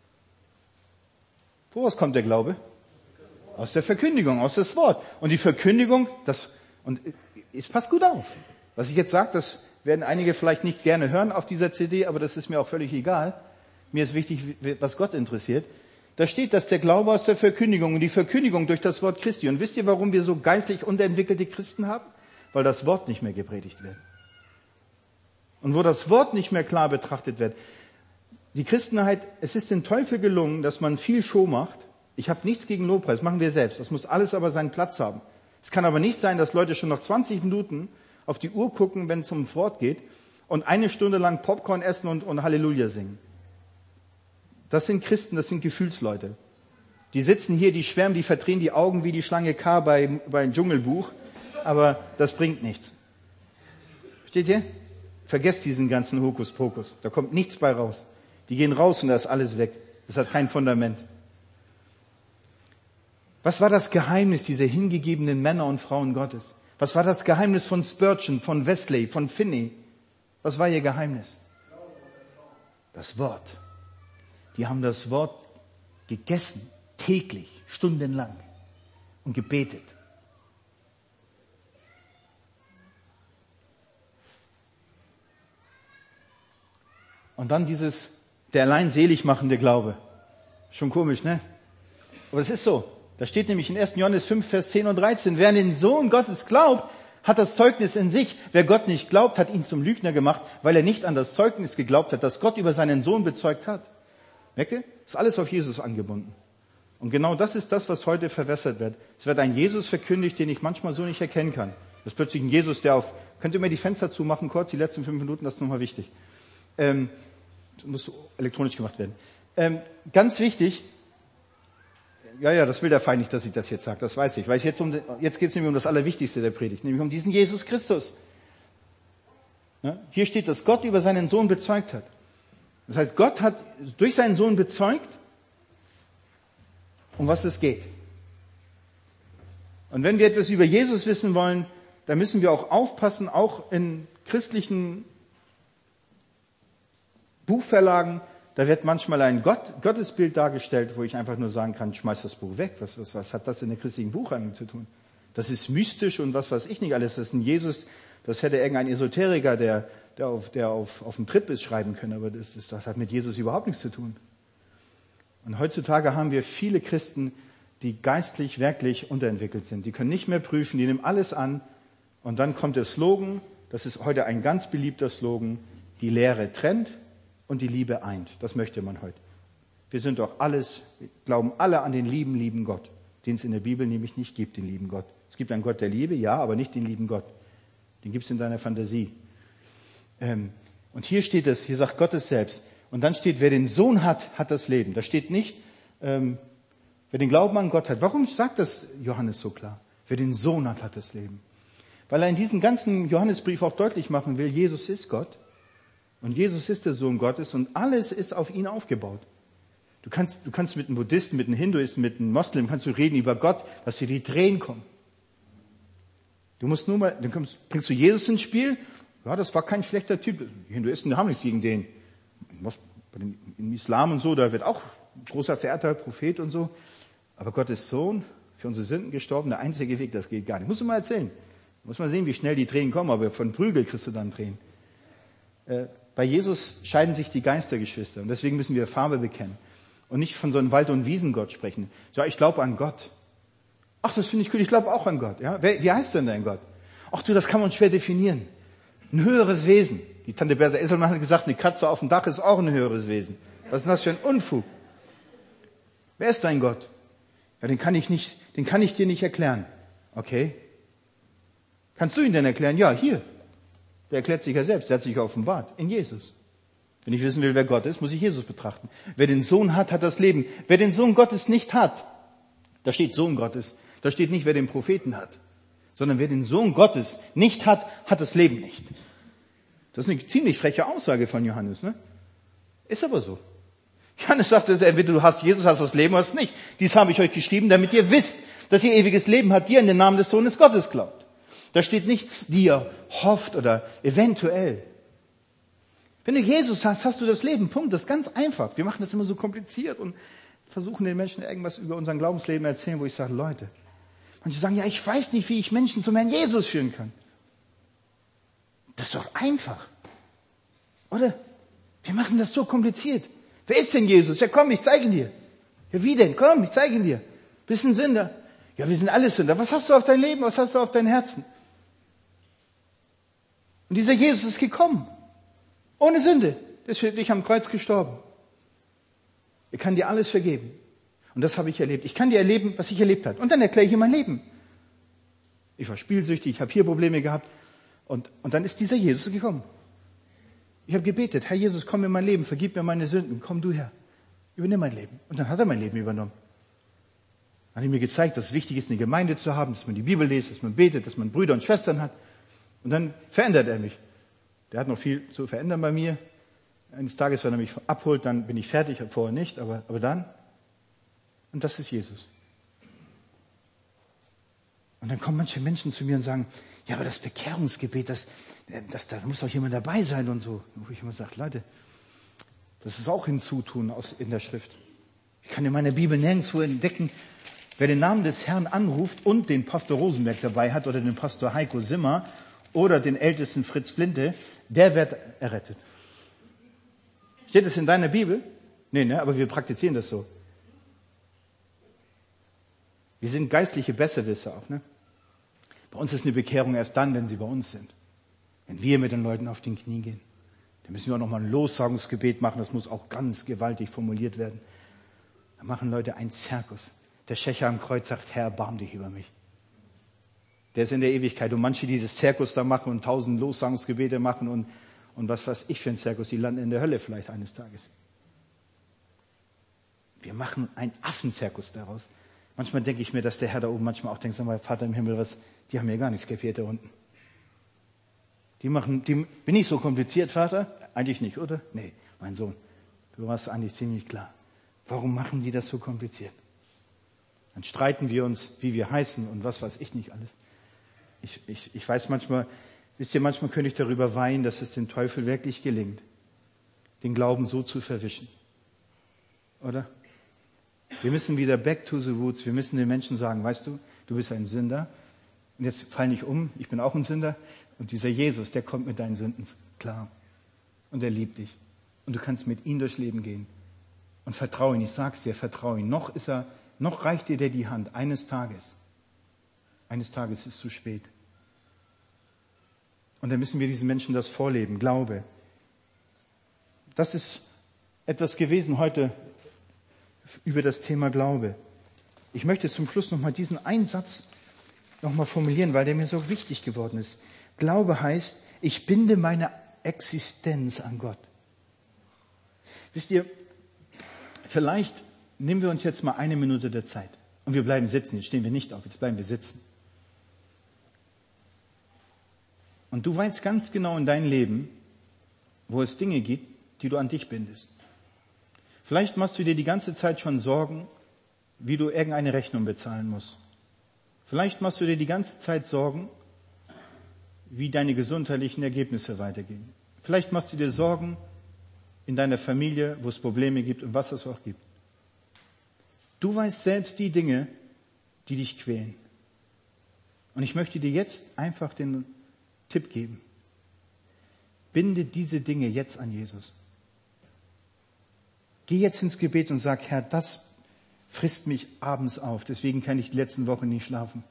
Woraus kommt der Glaube? Aus der Verkündigung, aus das Wort. Und die Verkündigung, es passt gut auf. Was ich jetzt sage, das werden einige vielleicht nicht gerne hören auf dieser CD, aber das ist mir auch völlig egal. Mir ist wichtig, was Gott interessiert. Da steht, dass der Glaube aus der Verkündigung und die Verkündigung durch das Wort Christi. Und wisst ihr, warum wir so geistlich unterentwickelte Christen haben? Weil das Wort nicht mehr gepredigt wird. Und wo das Wort nicht mehr klar betrachtet wird. Die Christenheit, es ist dem Teufel gelungen, dass man viel Show macht. Ich habe nichts gegen Lobpreis, machen wir selbst. Das muss alles aber seinen Platz haben. Es kann aber nicht sein, dass Leute schon nach 20 Minuten auf die Uhr gucken, wenn es ums Wort geht und 1 Stunde lang Popcorn essen und Halleluja singen. Das sind Christen, das sind Gefühlsleute. Die sitzen hier, die schwärmen, die verdrehen die Augen wie die Schlange K bei Dschungelbuch, aber das bringt nichts. Versteht ihr? Vergesst diesen ganzen Hokuspokus. Da kommt nichts bei raus. Die gehen raus und da ist alles weg. Das hat kein Fundament. Was war das Geheimnis dieser hingegebenen Männer und Frauen Gottes? Was war das Geheimnis von Spurgeon, von Wesley, von Finney? Was war ihr Geheimnis? Das Wort. Die haben das Wort gegessen, täglich, stundenlang und gebetet. Und dann der allein selig machende Glaube. Schon komisch, ne? Aber es ist so. Da steht nämlich in 1. Johannes 5, Vers 10 und 13, wer an den Sohn Gottes glaubt, hat das Zeugnis in sich. Wer Gott nicht glaubt, hat ihn zum Lügner gemacht, weil er nicht an das Zeugnis geglaubt hat, das Gott über seinen Sohn bezeugt hat. Merkt ihr? Ist alles auf Jesus angebunden. Und genau das ist das, was heute verwässert wird. Es wird ein Jesus verkündigt, den ich manchmal so nicht erkennen kann. Das ist plötzlich ein Jesus, könnt ihr mir die Fenster zumachen, kurz, die letzten 5 Minuten, das ist nochmal wichtig. Muss elektronisch gemacht werden. Ganz wichtig, ja, das will der Feind nicht, dass ich das jetzt sage, das weiß ich. Weil jetzt geht es nämlich um das Allerwichtigste der Predigt, nämlich um diesen Jesus Christus. Ja, hier steht, dass Gott über seinen Sohn bezeugt hat. Das heißt, Gott hat durch seinen Sohn bezeugt, um was es geht. Und wenn wir etwas über Jesus wissen wollen, dann müssen wir auch aufpassen, auch in christlichen Buchverlagen, da wird manchmal ein Gottesbild dargestellt, wo ich einfach nur sagen kann, schmeiß das Buch weg. Was hat das in der christlichen Buchhandlung zu tun? Das ist mystisch und was weiß ich nicht alles. Das ist ein Jesus, das hätte irgendein Esoteriker, der auf dem Trip ist, schreiben können. Aber das hat mit Jesus überhaupt nichts zu tun. Und heutzutage haben wir viele Christen, die geistlich wirklich unterentwickelt sind. Die können nicht mehr prüfen, die nehmen alles an. Und dann kommt der Slogan, das ist heute ein ganz beliebter Slogan, die Lehre trennt und die Liebe eint. Das möchte man heute. Wir glauben alle an den lieben Gott, den es in der Bibel nämlich nicht gibt, den lieben Gott. Es gibt einen Gott der Liebe, ja, aber nicht den lieben Gott. Den gibt es in deiner Fantasie. Und hier sagt Gott es selbst. Und dann steht, wer den Sohn hat, hat das Leben. Da steht nicht, wer den Glauben an Gott hat. Warum sagt das Johannes so klar? Wer den Sohn hat, hat das Leben. Weil er in diesem ganzen Johannesbrief auch deutlich machen will, Jesus ist Gott. Und Jesus ist der Sohn Gottes und alles ist auf ihn aufgebaut. Du kannst mit einem Buddhisten, mit einem Hinduisten, mit einem Moslem, kannst du reden über Gott, dass dir die Tränen kommen. Du musst dann bringst du Jesus ins Spiel. Ja, das war kein schlechter Typ. Die Hinduisten haben nichts gegen den. Im Islam und so, da wird auch großer verehrter Prophet und so. Aber Gott ist Sohn, für unsere Sünden gestorben, der einzige Weg, das geht gar nicht. Musst du mal erzählen. Muss man sehen, wie schnell die Tränen kommen, aber von Prügel kriegst du dann Tränen. Bei Jesus scheiden sich die Geistergeschwister und deswegen müssen wir Farbe bekennen und nicht von so einem Wald- und Wiesengott sprechen. So, ich glaube an Gott. Ach, das finde ich cool, ich glaube auch an Gott. Ja? Wie heißt denn dein Gott? Ach du, das kann man schwer definieren. Ein höheres Wesen. Die Tante Bertha Esselmann hat gesagt, eine Katze auf dem Dach ist auch ein höheres Wesen. Was ist denn das für ein Unfug? Wer ist dein Gott? Ja, den kann ich dir nicht erklären. Okay. Kannst du ihn denn erklären? Ja, hier. Der erklärt sich ja selbst, der hat sich offenbart in Jesus. Wenn ich wissen will, wer Gott ist, muss ich Jesus betrachten. Wer den Sohn hat, hat das Leben. Wer den Sohn Gottes nicht hat, da steht Sohn Gottes, da steht nicht, wer den Propheten hat, sondern wer den Sohn Gottes nicht hat, hat das Leben nicht. Das ist eine ziemlich freche Aussage von Johannes, ne? Ist aber so. Johannes sagt, entweder du hast Jesus, hast das Leben, hast es nicht. Dies habe ich euch geschrieben, damit ihr wisst, dass ihr ewiges Leben habt, die an den Namen des Sohnes Gottes glaubt. Da steht nicht, die ihr hofft oder eventuell. Wenn du Jesus hast, hast du das Leben. Punkt. Das ist ganz einfach. Wir machen das immer so kompliziert und versuchen den Menschen irgendwas über unser Glaubensleben erzählen, wo ich sage, Leute, manche sagen, ja, ich weiß nicht, wie ich Menschen zum Herrn Jesus führen kann. Das ist doch einfach. Oder? Wir machen das so kompliziert. Wer ist denn Jesus? Ja, komm, ich zeige ihn dir. Ja, wie denn? Komm, ich zeige ihn dir. Bist ein Sünder? Ja, wir sind alle Sünder. Was hast du auf dein Leben? Was hast du auf dein Herzen? Und dieser Jesus ist gekommen. Ohne Sünde. Der ist für dich am Kreuz gestorben. Er kann dir alles vergeben. Und das habe ich erlebt. Ich kann dir erleben, was ich erlebt habe. Und dann erkläre ich dir mein Leben. Ich war spielsüchtig, ich habe hier Probleme gehabt. Und dann ist dieser Jesus gekommen. Ich habe gebetet, Herr Jesus, komm in mein Leben, vergib mir meine Sünden, komm du her. Übernimm mein Leben. Und dann hat er mein Leben übernommen. Hat er mir gezeigt, dass es wichtig ist, eine Gemeinde zu haben, dass man die Bibel liest, dass man betet, dass man Brüder und Schwestern hat. Und dann verändert er mich. Der hat noch viel zu verändern bei mir. Eines Tages, wenn er mich abholt, dann bin ich fertig, vorher nicht, aber dann. Und das ist Jesus. Und dann kommen manche Menschen zu mir und sagen, ja, aber das Bekehrungsgebet, da muss doch jemand dabei sein und so. Wo ich immer sage, Leute, das ist auch hinzutun in der Schrift. Ich kann in meiner Bibel nirgendwo entdecken, wer den Namen des Herrn anruft und den Pastor Rosenberg dabei hat oder den Pastor Heiko Simmer oder den ältesten Fritz Flinte, der wird errettet. Steht es in deiner Bibel? Nee, ne, aber wir praktizieren das so. Wir sind geistliche Besserwisser auch, ne? Bei uns ist eine Bekehrung erst dann, wenn sie bei uns sind. Wenn wir mit den Leuten auf den Knien gehen. Dann müssen wir auch nochmal ein Lossagungsgebet machen, das muss auch ganz gewaltig formuliert werden. Da machen Leute einen Zirkus. Der Schächer am Kreuz sagt, Herr, erbarm dich über mich. Der ist in der Ewigkeit. Und manche, die das Zirkus da machen und 1000 Lossagungsgebete machen und was weiß ich für ein Zirkus, die landen in der Hölle vielleicht eines Tages. Wir machen einen Affenzirkus daraus. Manchmal denke ich mir, dass der Herr da oben manchmal auch denkt, sag mal, Vater im Himmel, die haben mir gar nichts kapiert da unten. Bin ich so kompliziert, Vater? Eigentlich nicht, oder? Nee, mein Sohn, du warst eigentlich ziemlich klar. Warum machen die das so kompliziert? Dann streiten wir uns, wie wir heißen und was weiß ich nicht alles. Ich weiß manchmal, wisst ihr, manchmal könnte ich darüber weinen, dass es dem Teufel wirklich gelingt, den Glauben so zu verwischen. Oder? Wir müssen wieder back to the roots. Wir müssen den Menschen sagen, weißt du, du bist ein Sünder. Und jetzt fall nicht um, ich bin auch ein Sünder. Und dieser Jesus, der kommt mit deinen Sünden klar. Und er liebt dich. Und du kannst mit ihm durchs Leben gehen. Und vertraue ihn, ich sag's dir, vertraue ihn. Noch reicht dir der die Hand. Eines Tages ist es zu spät. Und dann müssen wir diesen Menschen das vorleben. Glaube. Das ist etwas gewesen heute über das Thema Glaube. Ich möchte zum Schluss nochmal diesen Einsatz nochmal formulieren, weil der mir so wichtig geworden ist. Glaube heißt, ich binde meine Existenz an Gott. Wisst ihr, vielleicht nehmen wir uns jetzt mal 1 Minute der Zeit und wir bleiben sitzen. Jetzt stehen wir nicht auf, jetzt bleiben wir sitzen. Und du weißt ganz genau in deinem Leben, wo es Dinge gibt, die du an dich bindest. Vielleicht machst du dir die ganze Zeit schon Sorgen, wie du irgendeine Rechnung bezahlen musst. Vielleicht machst du dir die ganze Zeit Sorgen, wie deine gesundheitlichen Ergebnisse weitergehen. Vielleicht machst du dir Sorgen in deiner Familie, wo es Probleme gibt und was es auch gibt. Du weißt selbst die Dinge, die dich quälen. Und ich möchte dir jetzt einfach den Tipp geben. Binde diese Dinge jetzt an Jesus. Geh jetzt ins Gebet und sag, Herr, das frisst mich abends auf. Deswegen kann ich die letzten Wochen nicht schlafen.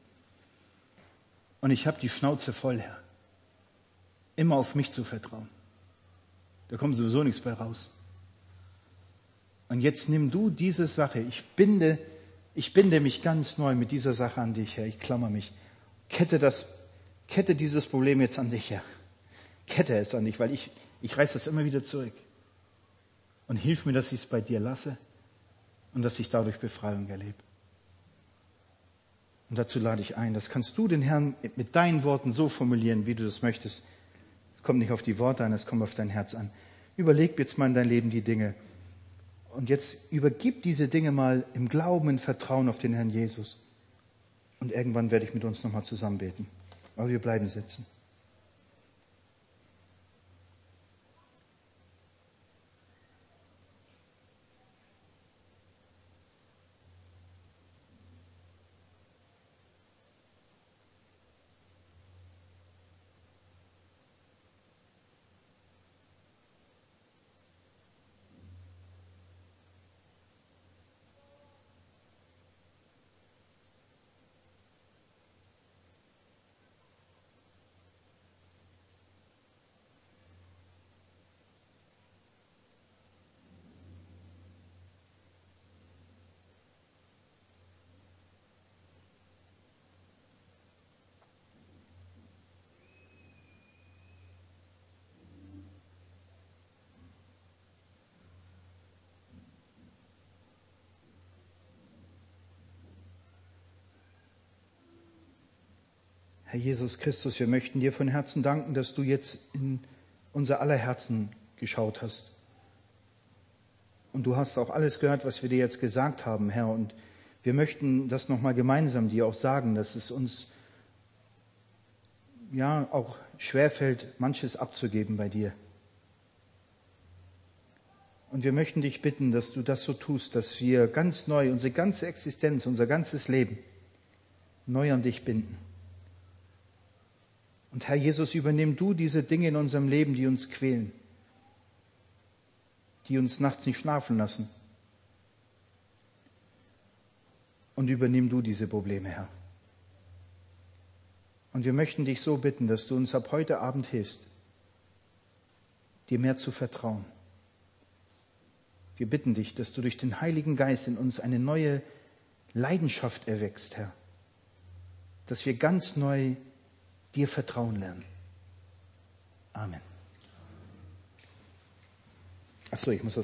Und ich habe die Schnauze voll, Herr. Immer auf mich zu vertrauen. Da kommt sowieso nichts bei raus. Und jetzt nimm du diese Sache. Ich binde mich ganz neu mit dieser Sache an dich, Herr. Ich klammer mich. Kette dieses Problem jetzt an dich, Herr. Kette es an dich, weil ich reiß das immer wieder zurück. Und hilf mir, dass ich es bei dir lasse und dass ich dadurch Befreiung erlebe. Und dazu lade ich ein. Das kannst du den Herrn mit deinen Worten so formulieren, wie du das möchtest. Es kommt nicht auf die Worte an, es kommt auf dein Herz an. Überleg jetzt mal in dein Leben die Dinge. Und jetzt übergib diese Dinge mal im Glauben, im Vertrauen auf den Herrn Jesus. Und irgendwann werde ich mit uns nochmal zusammen beten. Aber wir bleiben sitzen. Herr Jesus Christus, wir möchten dir von Herzen danken, dass du jetzt in unser aller Herzen geschaut hast. Und du hast auch alles gehört, was wir dir jetzt gesagt haben, Herr. Und wir möchten das nochmal gemeinsam dir auch sagen, dass es uns ja auch schwerfällt, manches abzugeben bei dir. Und wir möchten dich bitten, dass du das so tust, dass wir ganz neu, unsere ganze Existenz, unser ganzes Leben neu an dich binden. Und Herr Jesus, übernimm du diese Dinge in unserem Leben, die uns quälen, die uns nachts nicht schlafen lassen. Und übernimm du diese Probleme, Herr. Und wir möchten dich so bitten, dass du uns ab heute Abend hilfst, dir mehr zu vertrauen. Wir bitten dich, dass du durch den Heiligen Geist in uns eine neue Leidenschaft erweckst, Herr. Dass wir ganz neu dir vertrauen lernen. Amen. Ach so, ich muss das